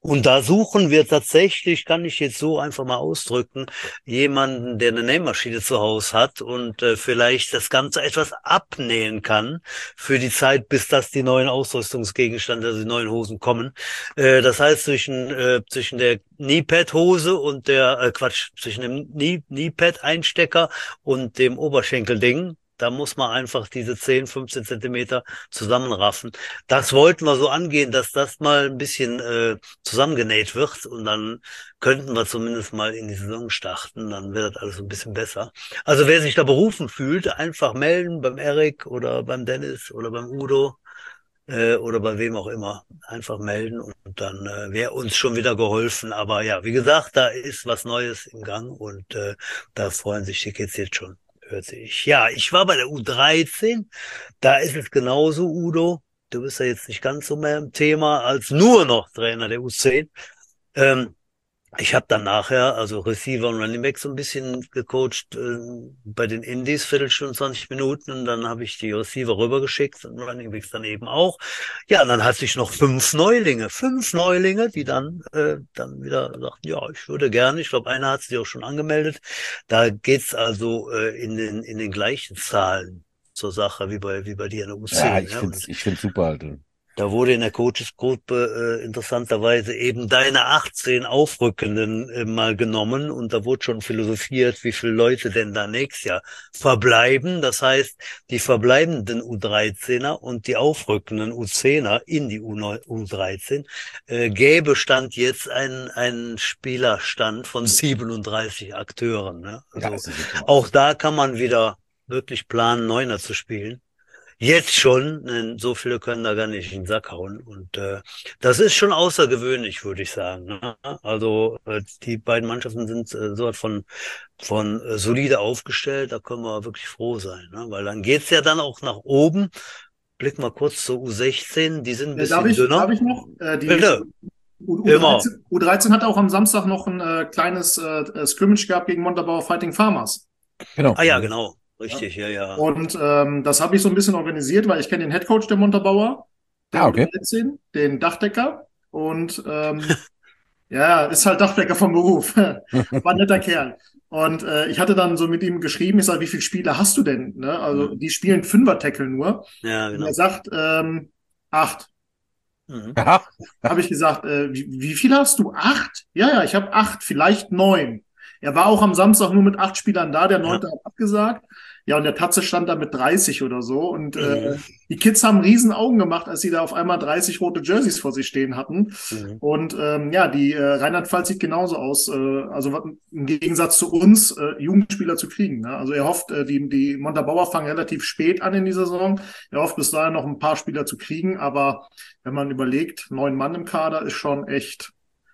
Und da suchen wir tatsächlich, kann ich jetzt so einfach mal ausdrücken, jemanden, der eine Nähmaschine zu Hause hat und äh, vielleicht das Ganze etwas abnähen kann für die Zeit, bis das die neuen Ausrüstungsgegenstände, also die neuen Hosen kommen. Äh, das heißt, zwischen äh, zwischen der Kneepad-Hose und der, äh, Quatsch, zwischen dem Knee, Kneepad-Einstecker und dem Oberschenkelding, da muss man einfach diese zehn, fünfzehn Zentimeter zusammenraffen. Das wollten wir so angehen, dass das mal ein bisschen äh, zusammengenäht wird und dann könnten wir zumindest mal in die Saison starten, dann wird das alles ein bisschen besser. Also wer sich da berufen fühlt, einfach melden beim Erik oder beim Dennis oder beim Udo äh, oder bei wem auch immer. Einfach melden und dann äh, wäre uns schon wieder geholfen. Aber ja, wie gesagt, da ist was Neues im Gang und äh, da freuen sich die Kids jetzt schon. Hörte ich. Ja, ich war bei der U dreizehn. Da ist es genauso, Udo. Du bist ja jetzt nicht ganz so mehr im Thema als nur noch Trainer der U zehn. Ähm, ich habe dann nachher, also Receiver und Running Back so ein bisschen gecoacht äh, bei den Indies, Viertelstunde, zwanzig Minuten. Und dann habe ich die Receiver rübergeschickt und Running Backs dann eben auch. Ja, und dann hatte ich noch fünf Neulinge. Fünf Neulinge, die dann äh, dann wieder sagten, ja, ich würde gerne. Ich glaube, einer hat sich auch schon angemeldet. Da geht's also äh, in den in den gleichen Zahlen zur Sache wie bei wie bei dir in der Ja, U zehn. ich Ja? find's, Und ich find's super halt. da wurde in der Coachesgruppe äh, interessanterweise eben deine achtzehn Aufrückenden äh, mal genommen und da wurde schon philosophiert, wie viele Leute denn da nächstes Jahr verbleiben. Das heißt, die verbleibenden U dreizehner und die aufrückenden U zehner in die U dreizehn äh, gäbe Stand jetzt einen, einen Spielerstand von siebenunddreißig Akteuren. Ne? Ja, Also es ist super. auch da kann man wieder wirklich planen, Neuner zu spielen. Jetzt schon, denn so viele können da gar nicht in den Sack hauen. Und äh, das ist schon außergewöhnlich, würde ich sagen. Ne? Also äh, die beiden Mannschaften sind äh, so von von äh, solide aufgestellt. Da können wir wirklich froh sein, ne? Weil dann geht's ja dann auch nach oben. Blick mal kurz zur U sechzehn. Die sind ein Äh, darf bisschen ich, dünner. darf ich noch? Äh, die Bitte, U, immer. U13, U dreizehn hat auch am Samstag noch ein äh, kleines äh, Scrimmage gehabt gegen Montabaur Fighting Farmers. Genau. Ah ja, genau. Ja. Richtig, ja, ja. Und ähm, das habe ich so ein bisschen organisiert, weil ich kenne den Headcoach der Montabaur, der Ah, okay. U dreizehn, den Dachdecker. Und ähm, ja, ist halt Dachdecker vom Beruf. War ein netter Kerl. Und äh, ich hatte dann so mit ihm geschrieben, ich sage, wie viele Spiele hast du denn? Ne? Also Mhm. die spielen Fünfer-Tackle nur. Ja, Und er genau. sagt, ähm, acht. Mhm. Ja. Habe ich gesagt, äh, wie, wie viel hast du? Acht? Ja, ja, ich habe acht, vielleicht neun. Er war auch am Samstag nur mit acht Spielern da, der Ja. neunte hat abgesagt. Ja, und der Tatze stand da mit dreißig oder so. Und äh, Mhm. die Kids haben riesen Augen gemacht, als sie da auf einmal dreißig rote Jerseys vor sich stehen hatten. Mhm. Und ähm, ja, die äh, Rheinland-Pfalz sieht genauso aus. Äh, also wat- im Gegensatz zu uns, äh, Jugendspieler zu kriegen. Ne? Also er hofft, äh, die, die Montabaur fangen relativ spät an in die Saison. Er hofft bis dahin noch ein paar Spieler zu kriegen. Aber wenn man überlegt, neun Mann im Kader ist schon echt,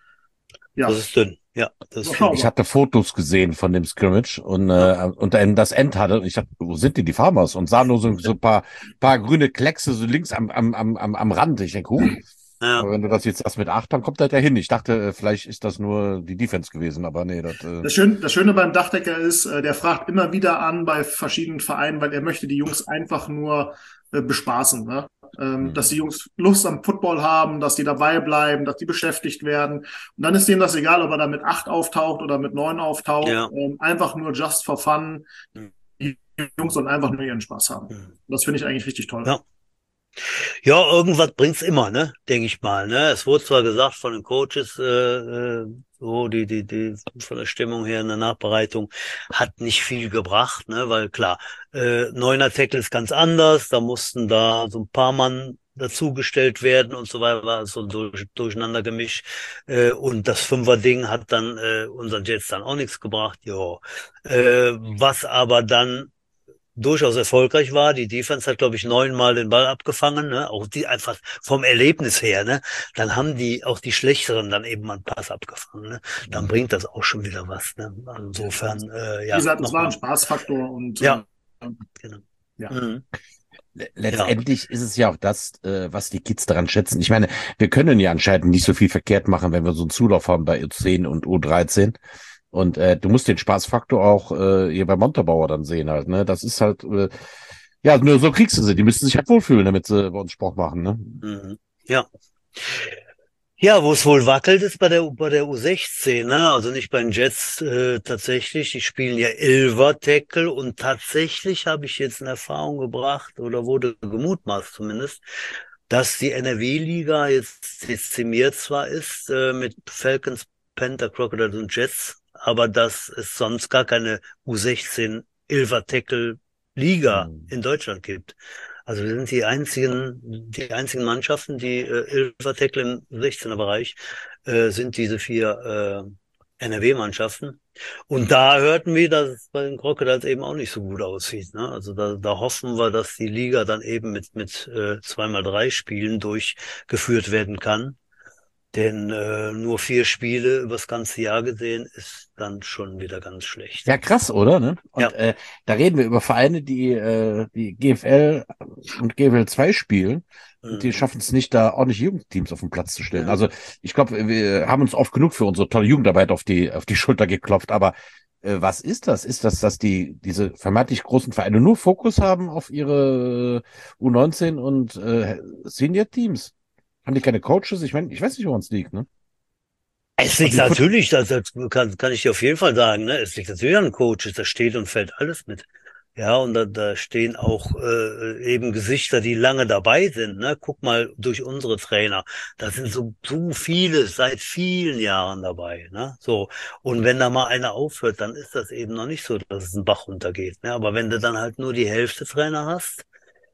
ja, Das ist dünn. Ja, das ist dünn. Ich überschaubar. hatte Fotos gesehen von dem Scrimmage und, Ja. äh, und dann das End hatte. Und ich dachte, wo sind die, die Farmers? Und sah nur so, so ein paar, paar grüne Kleckse so links am, am, am, am am Rand. Ich denke, huh. Ja. Aber wenn du das jetzt sagst mit acht, dann kommt das ja hin. Ich dachte, äh, vielleicht ist das nur die Defense gewesen, aber nee, das, äh, Das Schöne, das Schöne beim Dachdecker ist, äh, der fragt immer wieder an bei verschiedenen Vereinen, weil er möchte die Jungs einfach nur äh, bespaßen. Ne? Ähm, Mhm. Dass die Jungs Lust am Football haben, dass die dabei bleiben, dass die beschäftigt werden. Und dann ist dem das egal, ob er da mit acht auftaucht oder mit neun auftaucht. Ja. Ähm, einfach nur just for fun. Mhm. Die Jungs sollen einfach nur ihren Spaß haben. Mhm. Das finde ich eigentlich richtig toll. Ja. Ja, irgendwas bringt's immer, ne? Denke ich mal, ne? Es wurde zwar gesagt von den Coaches, äh, äh, so die die die von der Stimmung her in der Nachbereitung hat nicht viel gebracht, ne? Weil klar, äh, Neuner Tackle ist ganz anders, da mussten da so ein paar Mann dazugestellt werden und so weiter, war so durch, durcheinander gemischt. Äh, und das Fünfer-Ding hat dann äh, unseren Jets dann auch nichts gebracht, ja. Äh, was aber dann durchaus erfolgreich war. Die Defense hat, glaube ich, neunmal den Ball abgefangen, ne? Auch die einfach vom Erlebnis her, ne? Dann haben die auch die Schlechteren dann eben mal einen Pass abgefangen, ne? Dann bringt das auch schon wieder was, ne? Also insofern, äh, Wie ja, gesagt, es war ein nochmal. Spaßfaktor und Ja, äh, genau. ja. Mhm. Le- Ja, Letztendlich ist es ja auch das, äh, was die Kids daran schätzen. Ich meine, wir können ja anscheinend nicht so viel verkehrt machen, wenn wir so einen Zulauf haben bei U zehn und U dreizehn. Und äh, du musst den Spaßfaktor auch äh, hier bei Montabaur dann sehen halt, ne? Das ist halt, äh, ja, nur so kriegst du sie. Die müssen sich halt wohlfühlen, damit sie bei uns Sport machen, ne? mhm. Ja. Ja, wo es wohl wackelt, ist bei der, bei der U sechzehn, ne? Also nicht bei den Jets äh, tatsächlich. Die spielen ja Elfer-Tackle und tatsächlich habe ich jetzt in Erfahrung gebracht oder wurde gemutmaßt zumindest, dass die N R W-Liga jetzt dezimiert zwar ist äh, mit Falcons, Panther, Crocodiles und Jets, aber dass es sonst gar keine U sechzehn Elfer-Tackle-Liga Hm. in Deutschland gibt. Also wir sind die einzigen, die einzigen Mannschaften, die äh, Elfer-Tackle im sechzehner-Bereich äh, sind diese vier äh, N R W-Mannschaften. Und da hörten wir, dass es bei den Crocodiles eben auch nicht so gut aussieht. Ne? Also da, da hoffen wir, dass die Liga dann eben mit, mit äh, zwei mal drei Spielen durchgeführt werden kann. Denn äh, nur vier Spiele übers ganze Jahr gesehen ist dann schon wieder ganz schlecht. Ja, krass, oder? Ne? Und Ja. äh, da reden wir über Vereine, die äh, die G F L und G F L zwei spielen und die Mhm. schaffen es nicht, da ordentlich Jugendteams auf den Platz zu stellen. Ja. Also ich glaube, wir haben uns oft genug für unsere tolle Jugendarbeit auf die auf die Schulter geklopft, aber äh, was ist das? Ist das, dass die diese vermeintlich großen Vereine nur Fokus haben auf ihre U neunzehn und äh, Senior-Teams? Haben die keine Coaches? Ich meine, ich weiß nicht, woran es liegt, ne? Es Und liegt die Foot natürlich, das, das kann, kann ich dir auf jeden Fall sagen, ne? Es liegt natürlich an Coaches, da steht und fällt alles mit. Ja, und da, da stehen auch äh, eben Gesichter, die lange dabei sind. Ne? Guck mal durch unsere Trainer. Da sind so, so viele seit vielen Jahren dabei. Ne? So. Und wenn da mal einer aufhört, dann ist das eben noch nicht so, dass es einen Bach runtergeht. Ne? Aber wenn du dann halt nur die Hälfte Trainer hast,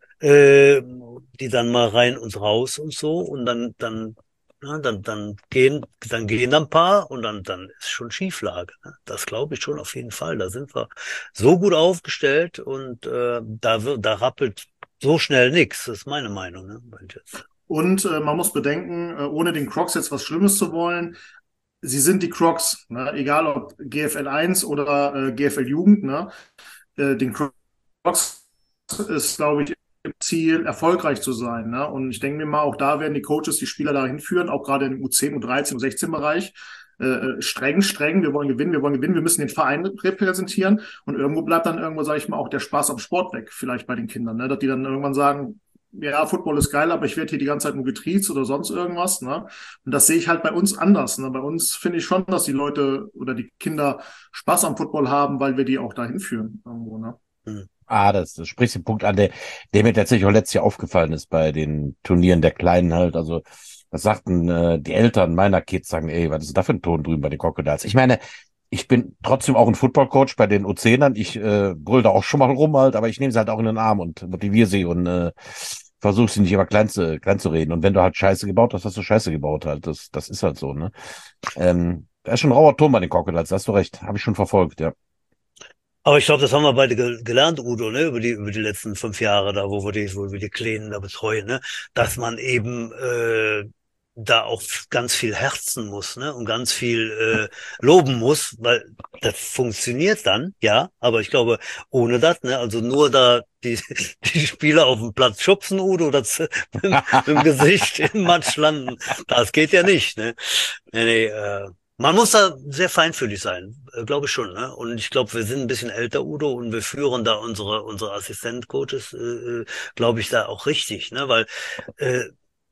äh, die dann mal rein und raus und so und dann, dann, ja, dann, dann gehen, dann gehen ein paar und dann, dann ist schon Schieflage. Ne? Das glaube ich schon auf jeden Fall. Da sind wir so gut aufgestellt und äh, da wird, da rappelt so schnell nichts. Das ist meine Meinung, ne? Bei Jets. Und äh, man muss bedenken, äh, ohne den Crocs jetzt was Schlimmes zu wollen, sie sind die Crocs, ne? Egal ob G F L eins oder äh, G F L Jugend, ne? Äh, den Crocs ist, glaube ich, im Ziel, erfolgreich zu sein. Ne? Und ich denke mir mal, auch da werden die Coaches die Spieler dahin führen, auch gerade im U zehn, U dreizehn, U sechzehn Bereich. Äh, streng, streng, wir wollen gewinnen, wir wollen gewinnen, wir müssen den Verein repräsentieren und irgendwo bleibt dann irgendwo, sage ich mal, auch der Spaß am Sport weg, vielleicht bei den Kindern, ne? Dass die dann irgendwann sagen, ja, Football ist geil, aber ich werde hier die ganze Zeit nur getriezt oder sonst irgendwas, ne? Und das sehe ich halt bei uns anders, ne? Bei uns finde ich schon, dass die Leute oder die Kinder Spaß am Football haben, weil wir die auch dahin führen irgendwo, ne? Hm. Ah, das, das sprichst den Punkt an, der, der mir tatsächlich auch letztes Jahr aufgefallen ist bei den Turnieren der Kleinen halt. Also, was sagten äh, die Eltern meiner Kids, sagen, ey, was ist da für ein Ton drüben bei den Crocodiles? Ich meine, ich bin trotzdem auch ein Football-Coach bei den U zehnern. Ich äh, brüll da auch schon mal rum halt, aber ich nehme sie halt auch in den Arm und motiviere sie und äh, versuche sie nicht immer klein zu, klein zu reden. Und wenn du halt Scheiße gebaut hast, hast du Scheiße gebaut halt. Das, das ist halt so, ne? Ähm, da ist schon ein rauer Ton bei den Crocodiles, da hast du recht. Habe ich schon verfolgt, ja. Aber ich glaube, das haben wir beide ge gelernt, Udo, ne, über die, über die letzten fünf Jahre da, wo wir die, wo wir die Kleinen da betreuen, ne, dass man eben äh, da auch ganz viel herzen muss, ne, und ganz viel äh, loben muss, weil das funktioniert dann, ja, aber ich glaube, ohne das, ne, also nur da die, die Spieler auf dem Platz schubsen, Udo, das mit, mit dem Gesicht im Matsch landen, das geht ja nicht, ne. Nee, nee, äh, man muss da sehr feinfühlig sein, äh, glaube ich schon, ne? Und ich glaube, wir sind ein bisschen älter, Udo, und wir führen da unsere unsere Assistent-Coaches, äh, äh, glaube ich, da auch richtig, ne? Weil äh,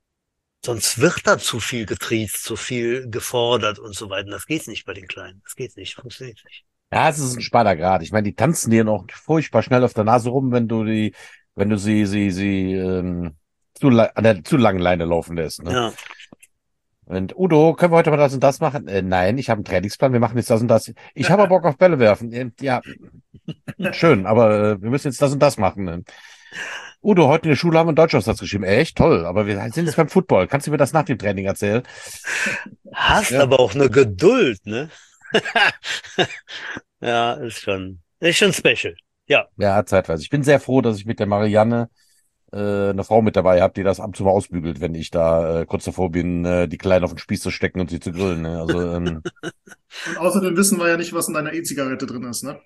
sonst wird da zu viel getriezt, zu viel gefordert und so weiter. Das geht nicht bei den Kleinen. Das geht nicht, funktioniert nicht. Ja, es ist ein schmaler Grad. Ich meine, die tanzen dir noch furchtbar schnell auf der Nase rum, wenn du die, wenn du sie, sie, sie ähm, zu, la an der zu langen Leine laufen lässt. Ne? Ja. Und Udo, können wir heute mal das und das machen? Äh, nein, ich habe einen Trainingsplan, wir machen jetzt das und das. Ich habe aber Bock auf Bälle werfen. Äh, Ja, schön, aber äh, wir müssen jetzt das und das machen. Ne? Udo, heute in der Schule haben wir einen Deutschaufsatz geschrieben. Echt toll, aber wir sind jetzt beim Football. Kannst du mir das nach dem Training erzählen? Hast Ja, aber auch eine Geduld, ne? Ja, ist schon, ist schon special. Ja. ja, zeitweise. Ich bin sehr froh, dass ich mit der Marianne äh, eine Frau mit dabei habe, die das ab und zu mal ausbügelt, wenn ich da äh, kurz davor bin, äh, die Kleinen auf den Spieß zu stecken und sie zu grillen. Ne? Also ähm, Und außerdem wissen wir ja nicht, was in deiner E-Zigarette drin ist, ne?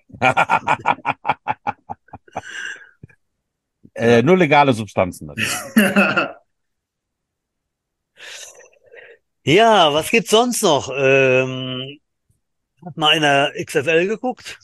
äh, nur legale Substanzen natürlich. Ja, was gibt's sonst noch? Ähm, hat mal einer X F L geguckt?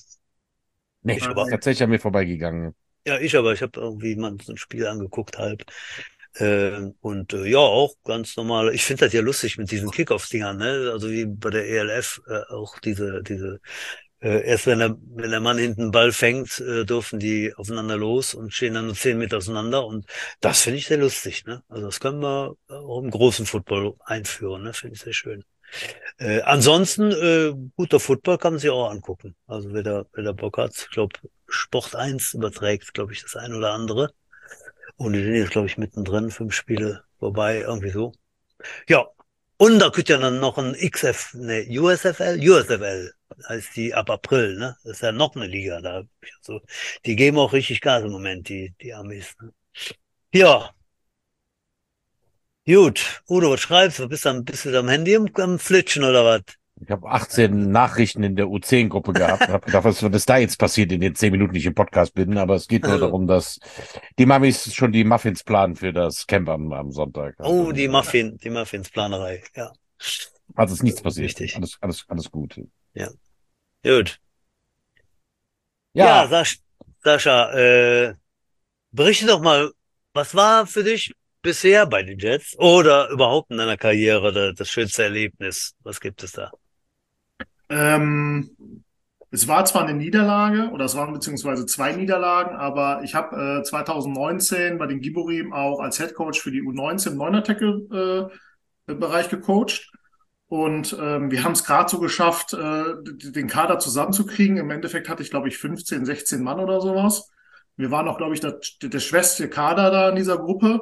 Nee, Ich ist aber, Nee. tatsächlich an mir vorbeigegangen. ja, ich aber, ich habe irgendwie mal so ein Spiel angeguckt halb. Äh, und äh, ja, auch ganz normal. Ich finde das ja lustig mit diesen Kickoff-Dingern, ne? Also wie bei der E L F äh, auch diese, diese, äh, erst wenn der, wenn der Mann hinten den Ball fängt, äh, dürfen die aufeinander los und stehen dann nur zehn Meter auseinander. Und das finde ich sehr lustig, ne? Also das können wir auch im großen Football einführen, ne? Finde ich sehr schön. Äh, ansonsten, äh, guter Football kann man sich auch angucken. Also wer da, wer da Bock hat, ich glaube, Sport eins überträgt, glaube ich, das ein oder andere. Und die sind jetzt, glaube ich, mittendrin, fünf Spiele vorbei, irgendwie so. Ja. Und da gibt ja dann noch ein X F, ne, U S F L, U S F L heißt die ab April, ne? Das ist ja noch eine Liga da. Also, die geben auch richtig Gas im Moment, die, die Amis, ne? Ja, gut. Udo, was schreibst du? Bist du am, bist du am Handy am, am Flitschen oder was? Ich habe achtzehn Nachrichten in der U zehn Gruppe gehabt und habe gedacht, was, was ist da jetzt passiert in den zehn Minuten, die ich im Podcast bin. Aber es geht nur Also, darum, dass die Mamis schon die Muffins planen für das Camp am, am Sonntag. oh, Also, die äh, Muffin, die Muffinsplanerei, ja. also ist nichts passiert. Wichtig. Alles, alles, alles gut. Ja. Gut. Ja, Ja, Sasch, Sascha, äh, berichte doch mal, was war für dich bisher bei den Jets oder überhaupt in deiner Karriere das, das schönste Erlebnis? Was gibt es da? Ähm, Es war zwar eine Niederlage oder es waren beziehungsweise zwei Niederlagen, aber ich habe äh, zwanzig neunzehn bei den Giborim auch als Head Coach für die U neunzehn im Neuner-Tackle-Bereich gecoacht. Und ähm, wir haben es gerade so geschafft, äh, den Kader zusammenzukriegen. Im Endeffekt hatte ich, glaube ich, fünfzehn, sechzehn Mann oder sowas. Wir waren auch, glaube ich, der, der schwächste Kader da in dieser Gruppe.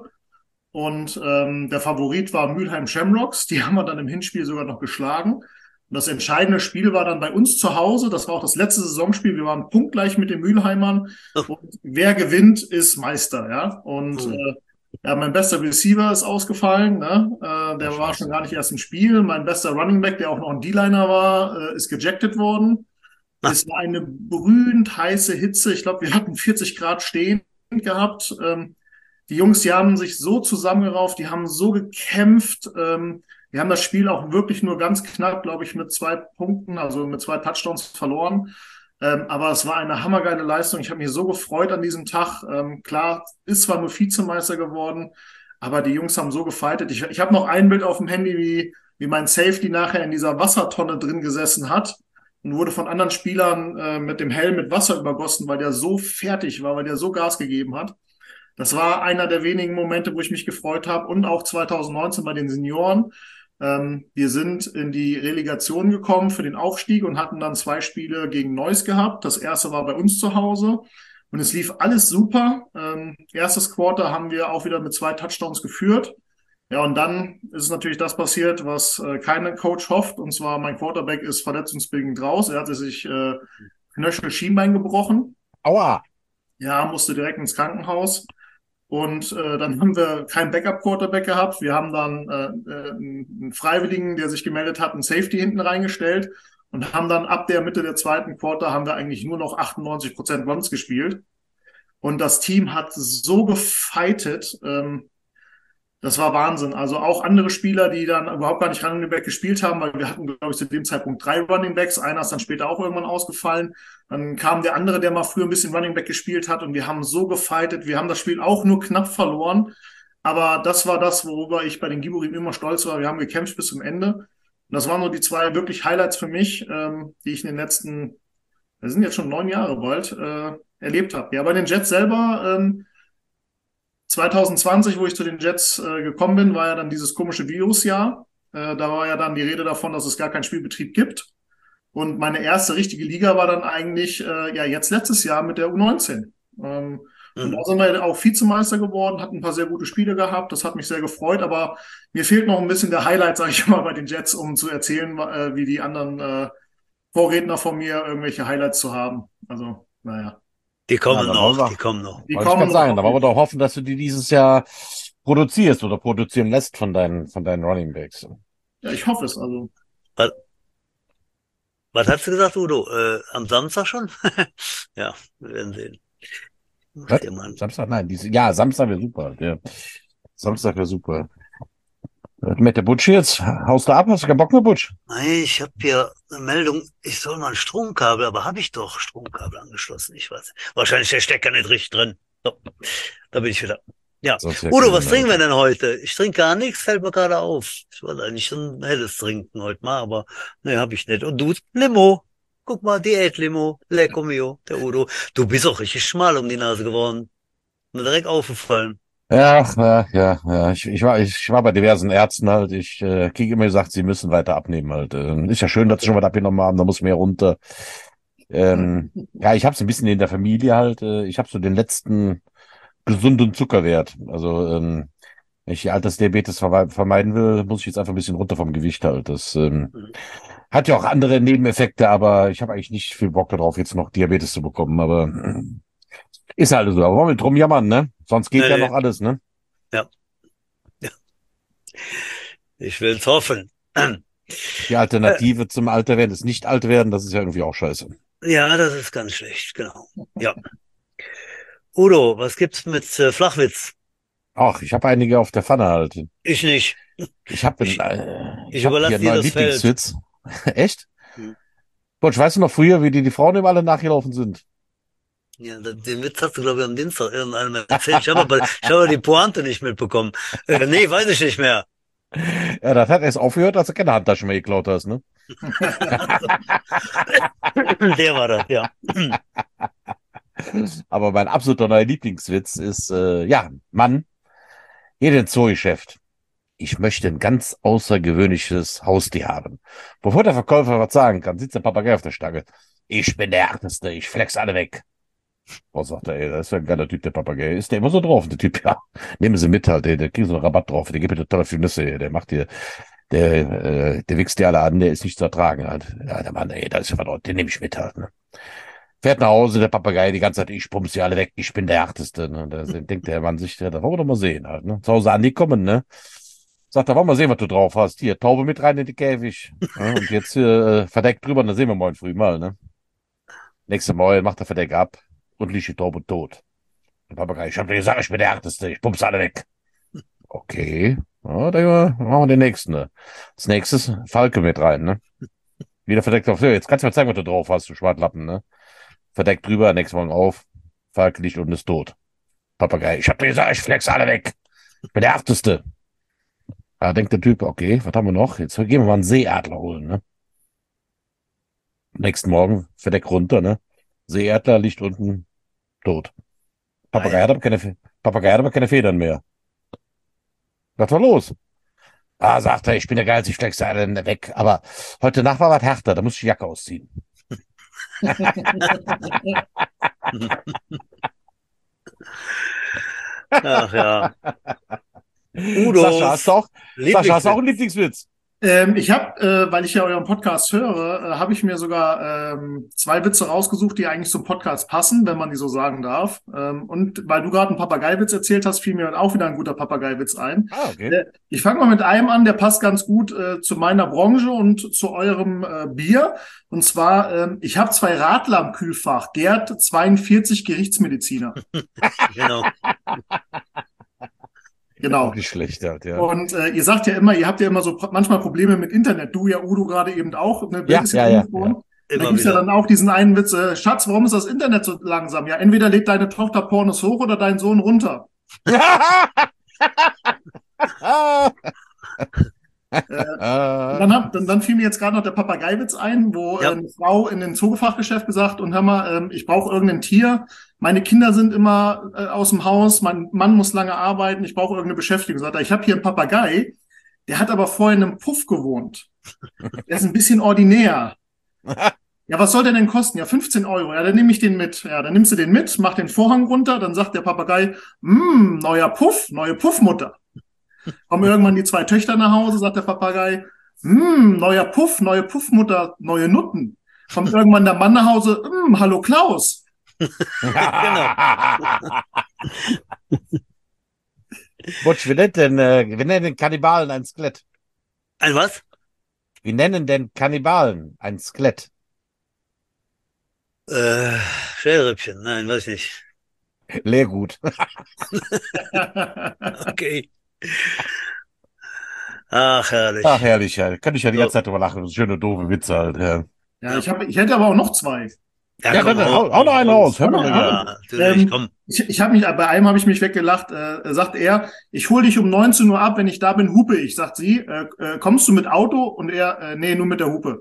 Und ähm, der Favorit war Mülheim Shamrocks. Die haben wir dann im Hinspiel sogar noch geschlagen. Und das entscheidende Spiel war dann bei uns zu Hause. Das war auch das letzte Saisonspiel. Wir waren punktgleich mit den Mülheimern. Oh, Und wer gewinnt, ist Meister. Ja. Und oh, äh, ja, mein bester Receiver ist ausgefallen. Ne? Äh, oh der war schon Scheiße. gar nicht erst im Spiel. Mein bester Running Back, der auch noch ein D-Liner war, äh, ist gejected worden. ah, Es war eine brühend heiße Hitze. Ich glaube, wir hatten vierzig Grad stehen gehabt. Ähm, die Jungs, die haben sich so zusammengerauft, die haben so gekämpft. Ähm, wir haben das Spiel auch wirklich nur ganz knapp, glaube ich, mit zwei Punkten, also mit zwei Touchdowns verloren. Ähm, aber es war eine hammergeile Leistung. Ich habe mich so gefreut an diesem Tag. Ähm, klar, ist zwar nur Vizemeister geworden, aber die Jungs haben so gefightet. Ich, ich habe noch ein Bild auf dem Handy, wie, wie mein Safety nachher in dieser Wassertonne drin gesessen hat und wurde von anderen Spielern äh, mit dem Helm mit Wasser übergossen, weil der so fertig war, weil der so Gas gegeben hat. Das war einer der wenigen Momente, wo ich mich gefreut habe. Und auch zwanzig neunzehn bei den Senioren. Ähm, wir sind in die Relegation gekommen für den Aufstieg und hatten dann zwei Spiele gegen Neuss gehabt. Das erste war bei uns zu Hause. Und es lief alles super. Ähm, erstes Quarter haben wir auch wieder mit zwei Touchdowns geführt. Ja, und dann ist natürlich das passiert, was äh, kein Coach hofft. Und zwar mein Quarterback ist verletzungsbedingt raus. Er hatte sich äh, Knöchel, Schienbein gebrochen. Aua. Ja, musste direkt ins Krankenhaus. Und äh, dann haben wir keinen Backup-Quarterback gehabt. Wir haben dann äh, äh, einen Freiwilligen, der sich gemeldet hat, einen Safety hinten reingestellt und haben dann ab der Mitte der zweiten Quarter haben wir eigentlich nur noch achtundneunzig Prozent Runs gespielt. Und das Team hat so gefightet, ähm, das war Wahnsinn. Also auch andere Spieler, die dann überhaupt gar nicht Running Back gespielt haben, weil wir hatten, glaube ich, zu dem Zeitpunkt drei Running Backs. Einer ist dann später auch irgendwann ausgefallen. Dann kam der andere, der mal früher ein bisschen Running Back gespielt hat und wir haben so gefightet. Wir haben das Spiel auch nur knapp verloren. Aber das war das, worüber ich bei den Giborim immer stolz war. Wir haben gekämpft bis zum Ende. Und das waren nur die zwei wirklich Highlights für mich, ähm, die ich in den letzten, wir sind jetzt schon neun Jahre bald, äh, erlebt habe. Ja, bei den Jets selber, ähm, zwanzig zwanzig, wo ich zu den Jets äh, gekommen bin, war ja dann dieses komische Virusjahr. Äh, da war ja dann die Rede davon, dass es gar keinen Spielbetrieb gibt. Und meine erste richtige Liga war dann eigentlich äh, ja jetzt letztes Jahr mit der U neunzehn. Ähm, und da hm. sind wir auch Vizemeister geworden, hatten ein paar sehr gute Spiele gehabt. Das hat mich sehr gefreut. Aber mir fehlt noch ein bisschen der Highlight, sage ich mal, bei den Jets, um zu erzählen, äh, wie die anderen äh, Vorredner von mir irgendwelche Highlights zu haben. Also, naja, Die Ja, kommen da wollen noch, wir, die kommen noch. die wollte ich kommen gerade noch sagen, auf da wollen wir jeden doch Fall. hoffen, dass du die dieses Jahr produzierst oder produzieren lässt von deinen, von deinen Running Backs. Ja, ich hoffe es. Also, Was, was hast du gesagt, Udo? Äh, am Samstag schon? Ja, wir werden sehen. Muss ich Was? dir mal. Samstag? Nein, diese, ja, Samstag wäre super. Ja. Samstag wäre super. Was mit der Butch jetzt? Haust du ab? Hast du keinen Bock mehr, Butch? Hey, ich habe hier eine Meldung, ich soll mal ein Stromkabel, aber habe ich doch Stromkabel angeschlossen? Ich weiß. Wahrscheinlich der Stecker nicht richtig drin. So, da bin ich wieder. Ja. Sonst ja Udo, kein, was trinken wir äh, denn heute? Ich trinke gar nichts, fällt mir gerade auf. Ich wollte eigentlich ein helles trinken heute mal, aber ne, habe ich nicht. Und du? Limo. Guck mal, Diät-Limo. Lecco mio, der Udo. Du bist auch richtig schmal um die Nase geworden. Mir direkt aufgefallen. Ja, ja, ja, ja. Ich, ich war, ich war bei diversen Ärzten halt. Ich äh, kriege immer gesagt, sie müssen weiter abnehmen halt. Ähm, ist ja schön, dass sie schon was abgenommen haben, da muss mehr runter. Ähm, ja, ich habe es ein bisschen in der Familie halt. Äh, ich habe so den letzten gesunden Zuckerwert. Also, ähm, wenn ich Altersdiabetes verwe- vermeiden will, muss ich jetzt einfach ein bisschen runter vom Gewicht halt. Das ähm, Mhm. hat ja auch andere Nebeneffekte, aber ich habe eigentlich nicht viel Bock darauf, jetzt noch Diabetes zu bekommen. Aber äh, ist halt so. Aber wollen wir drum jammern, ne? Sonst geht ja Nee, noch alles, ne? ja, ja, ich will's hoffen. Die Äh, Alternative zum Alter werden ist nicht alt werden, das ist ja irgendwie auch scheiße. ja, das ist ganz schlecht, genau. Ja. Udo, was gibt's mit äh, Flachwitz? Ach, ich habe einige auf der Pfanne halt. Ich nicht. Ich habe Ich, äh, ich ich hab hier überlasse einen dir neuen das Feld. Lieblingswitz. Echt? Hm. Gott, weißt du noch früher, wie die, die Frauen immer alle nachgelaufen sind? Ja, da- den Witz hast du, glaube ich, am Dienstag irgendeinem erzählt. Ich habe aber, ich habe die Pointe nicht mitbekommen. Äh, nee, weiß ich nicht mehr. Ja, das hat erst aufgehört, als du keine Handtasche mehr geklaut hast, ne? Der war das, ja. Aber mein absoluter neuer Lieblingswitz ist, äh, ja, Mann, hier den Zoogeschäft. Ich möchte ein ganz außergewöhnliches Haustier haben. Bevor der Verkäufer was sagen kann, sitzt der Papagei auf der Stange. Ich bin der Härteste, ich flex alle weg. Oh, sagt er, ey, das ist ja ein geiler Typ, der Papagei. Ist der immer so drauf, der Typ, ja. Nehmen Sie mit halt, der, der kriegt so einen Rabatt drauf, der gibt mir total viel Nüsse, der macht dir, der, äh, der wichst dir alle an, der ist nicht zu ertragen halt. Ja, der Mann, ey, da ist ja was drauf, den nehme ich mit halt, ne. Fährt nach Hause, der Papagei, die ganze Zeit, ich pumps sie alle weg, ich bin der Härteste, ne. Da denkt der Mann sich, ja, da wollen wir doch mal sehen halt, ne. Zu Hause angekommen, ne. Sagt er, wollen wir mal sehen, was du drauf hast. Hier, Taube mit rein in den Käfig. Ja, und jetzt hier, äh, verdeckt drüber, dann sehen wir morgen früh mal, ne. Nächste Mal macht er Verdeck ab und liegt die Taube tot. Der Papagei, ich hab dir gesagt, ich bin der Härteste, ich pumps alle weg. Okay, ja, dann machen wir den nächsten, ne. Als nächstes Falke mit rein, ne. Wieder verdeckt auf, jetzt kannst du mal zeigen, was du drauf hast, du Schwartlappen, ne. Verdeckt drüber, nächstes Morgen auf, Falke liegt und ist tot. Papagei, ich hab dir gesagt, ich flex alle weg. Ich bin der Härteste. Da denkt der Typ, okay, was haben wir noch? Jetzt gehen wir mal einen Seeadler holen, ne? Nächsten Morgen, Verdeck runter, ne? Seeadler liegt unten tot. Ah Papagei ja. hat aber keine, Fe- Papagei hat aber keine Federn mehr. Was war los? Ah, sagt er, ich bin der Geilste, ich flex alle weg. Aber heute Nacht war was härter, da muss ich die Jacke ausziehen. Ach ja. Sascha, hast du Udos auch, Sascha, hast du auch einen Lieblingswitz. Lieblingswitz? Ähm, ich habe, äh, weil ich ja euren Podcast höre, äh, habe ich mir sogar ähm, zwei Witze rausgesucht, die eigentlich zum Podcast passen, wenn man die so sagen darf. Ähm, und weil du gerade einen Papageiwitz erzählt hast, fiel mir dann auch wieder ein guter Papageiwitz ein. Ah, okay. Äh, ich fange mal mit einem an, der passt ganz gut äh, zu meiner Branche und zu eurem äh, Bier. Und zwar, ähm, ich habe zwei Radler im Kühlfach. Gerd, zweiundvierzig, Gerichtsmediziner. Genau. Auch Genau. nicht schlecht halt, ja. Und äh, ihr sagt ja immer, ihr habt ja immer so pro- manchmal Probleme mit Internet. Du ja, Udo gerade eben auch. Ne, Bild Ja, ist ja ja, ja, umgefroren. ja. Und da Immer gibt's ja wieder. dann auch diesen einen Witz, äh, Schatz, warum ist das Internet so langsam? Ja, entweder lädt deine Tochter Pornos hoch oder dein Sohn runter. Äh, und dann, hab, dann, dann fiel mir jetzt gerade noch der Papageiwitz ein, wo äh, Ja. eine Frau in den Zoofachgeschäft gesagt und hör mal, ähm, ich brauche irgendein Tier. Meine Kinder sind immer äh, aus dem Haus, mein Mann muss lange arbeiten, ich brauche irgendeine Beschäftigung. Sagt er, ich habe hier einen Papagei, der hat aber vorher in einem Puff gewohnt. Der ist ein bisschen ordinär. Ja, was soll der denn kosten? Ja, fünfzehn Euro. Ja, dann nehme ich den mit. Ja, dann nimmst du den mit, mach den Vorhang runter, dann sagt der Papagei, hm, neuer Puff, neue Puffmutter. Kommen irgendwann die zwei Töchter nach Hause, sagt der Papagei, hm, neuer Puff, neue Puffmutter, neue Nutten. Kommt irgendwann der Mann nach Hause, hm, hallo Klaus. Genau. Butch, wie nennt denn, äh, wir nennen den Kannibalen ein Skelett. Ein was? Wir nennen den Kannibalen ein Skelett. Äh, Schälrippchen. Nein, weiß ich nicht. Leergut. Okay. Ach, herrlich. Ach, herrlich, ja. Kann ich ja die ganze So, Zeit drüber lachen. Das ist schöne, doofe Witze halt, ja. Ja, ich, hab, ich hätte aber auch noch zwei. Ja, Ja, komm, dann hau, hau, hau noch einen raus. Hör Hau noch mal einen gerne. ja, raus. natürlich, Ähm, komm. ich ich habe mich, bei einem habe ich mich weggelacht, äh, sagt er, ich hole dich um neunzehn Uhr ab, wenn ich da bin, hupe ich, sagt sie, äh, äh, kommst du mit Auto? Und er, äh, nee, nur mit der Hupe.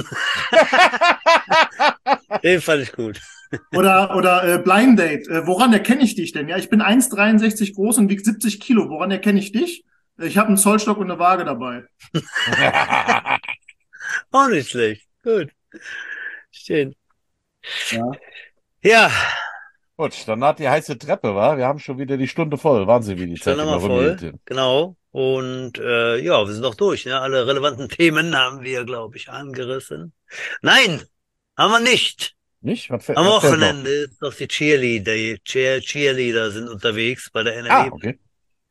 Den fand ich gut. Oder, oder äh, Blind Date, äh, woran erkenne ich dich denn? Ja, ich bin eins Komma dreiundsechzig groß und wiege siebzig Kilo, woran erkenne ich dich? Ich habe einen Zollstock und eine Waage dabei. Auch nicht schlecht. Gut. Schön. Ja. Ja, Gut, dann hat die heiße Treppe, war. Wir haben schon wieder die Stunde voll. Wahnsinn, wie die schon Zeit immer nochmal voll. rumgeht. Genau. Und äh, ja, wir sind noch durch. Ne? Alle relevanten Themen haben wir, glaube ich, angerissen. Nein, haben wir nicht. Nicht? Was, fehlt- Am was fehlt noch? Wochenende ist noch die Cheerleader. Die Cheer Cheerleader sind unterwegs bei der Ah, N R W. okay.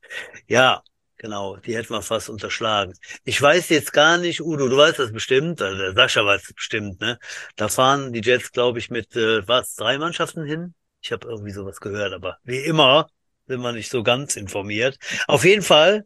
Ja, genau. Die hätten wir fast unterschlagen. Ich weiß jetzt gar nicht, Udo, du weißt das bestimmt, also der Sascha weiß das bestimmt, ne? Da fahren die Jets, glaube ich, mit, äh, was, drei Mannschaften hin? Ich habe irgendwie sowas gehört, aber wie immer sind wir nicht so ganz informiert. Auf jeden Fall,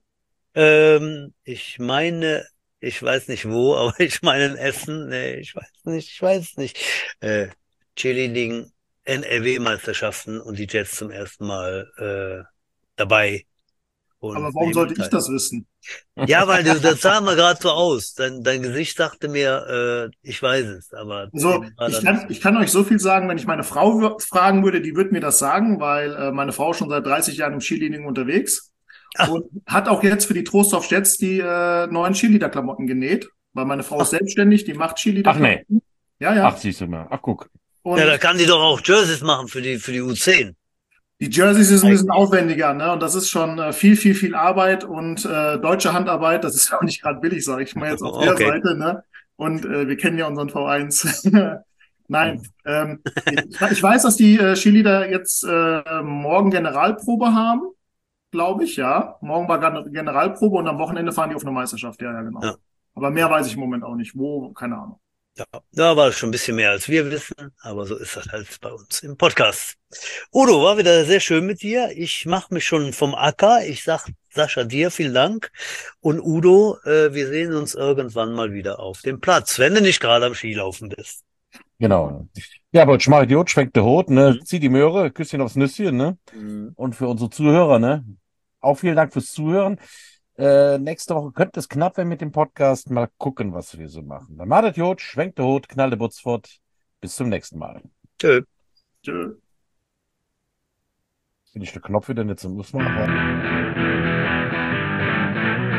ähm, ich meine, ich weiß nicht wo, aber ich meine in Essen, nee, ich weiß nicht, ich weiß nicht. Äh, Cheerleading N R W-Meisterschaften und die Jets zum ersten Mal äh, dabei Aber und warum nehmen sollte ich teil. das wissen? Ja, weil du, das sah mal gerade so aus. Dein, dein Gesicht sagte mir, äh, ich weiß es, aber Also dem war ich dann nicht kann, so. ich kann euch so viel sagen, wenn ich meine Frau w- fragen würde, die würde mir das sagen, weil äh, meine Frau ist schon seit dreißig Jahren im Cheerleading unterwegs Ach, und hat auch jetzt für die Trostorf Jets die äh, neuen Cheerleader-Klamotten genäht, weil meine Frau ist ach, selbstständig, die macht Ach nee. Cheerleader-Klamotten. Ja, Ach, ja. siehst du mal. Ach, guck. ja, da Und kann die doch auch Jerseys machen für die, für die U zehn. die Jerseys ist ein bisschen Eigentlich. aufwendiger, ne? Und das ist schon äh, viel, viel, viel Arbeit und äh, deutsche Handarbeit, das ist auch nicht gerade billig, sage ich mal jetzt auf der Okay. Seite, ne? Und äh, wir kennen ja unseren V eins. Nein, ähm, ich, ich weiß, dass die äh, Cheerleader jetzt äh, morgen Generalprobe haben, glaube ich, ja. Morgen war Gen- Generalprobe und am Wochenende fahren die auf eine Meisterschaft, ja, ja, genau. Ja, Aber mehr weiß ich im Moment auch nicht. Wo, keine Ahnung. ja. Da war es schon ein bisschen mehr als wir wissen, aber so ist das halt bei uns im Podcast. Udo, war wieder sehr schön mit dir. Ich mache mich schon vom Acker. Ich sag Sascha dir vielen Dank. Und Udo, äh, wir sehen uns irgendwann mal wieder auf dem Platz, wenn du nicht gerade am Skilaufen bist. Genau. Ja, aber schmach Idiot, schwenkt der Hut, ne? Mhm. Zieh die Möhre, Küsschen aufs Nüsschen, ne? Mhm. Und für unsere Zuhörer, ne? Auch vielen Dank fürs Zuhören. Äh, nächste Woche könnte es knapp werden mit dem Podcast. Mal gucken, was wir so machen. Dann macht Idiot, schwenkt der Hut, knallt der Butz fort. Bis zum nächsten Mal. Tschö. Tschö. Bin ich der Knopf wieder nicht zum Muss man noch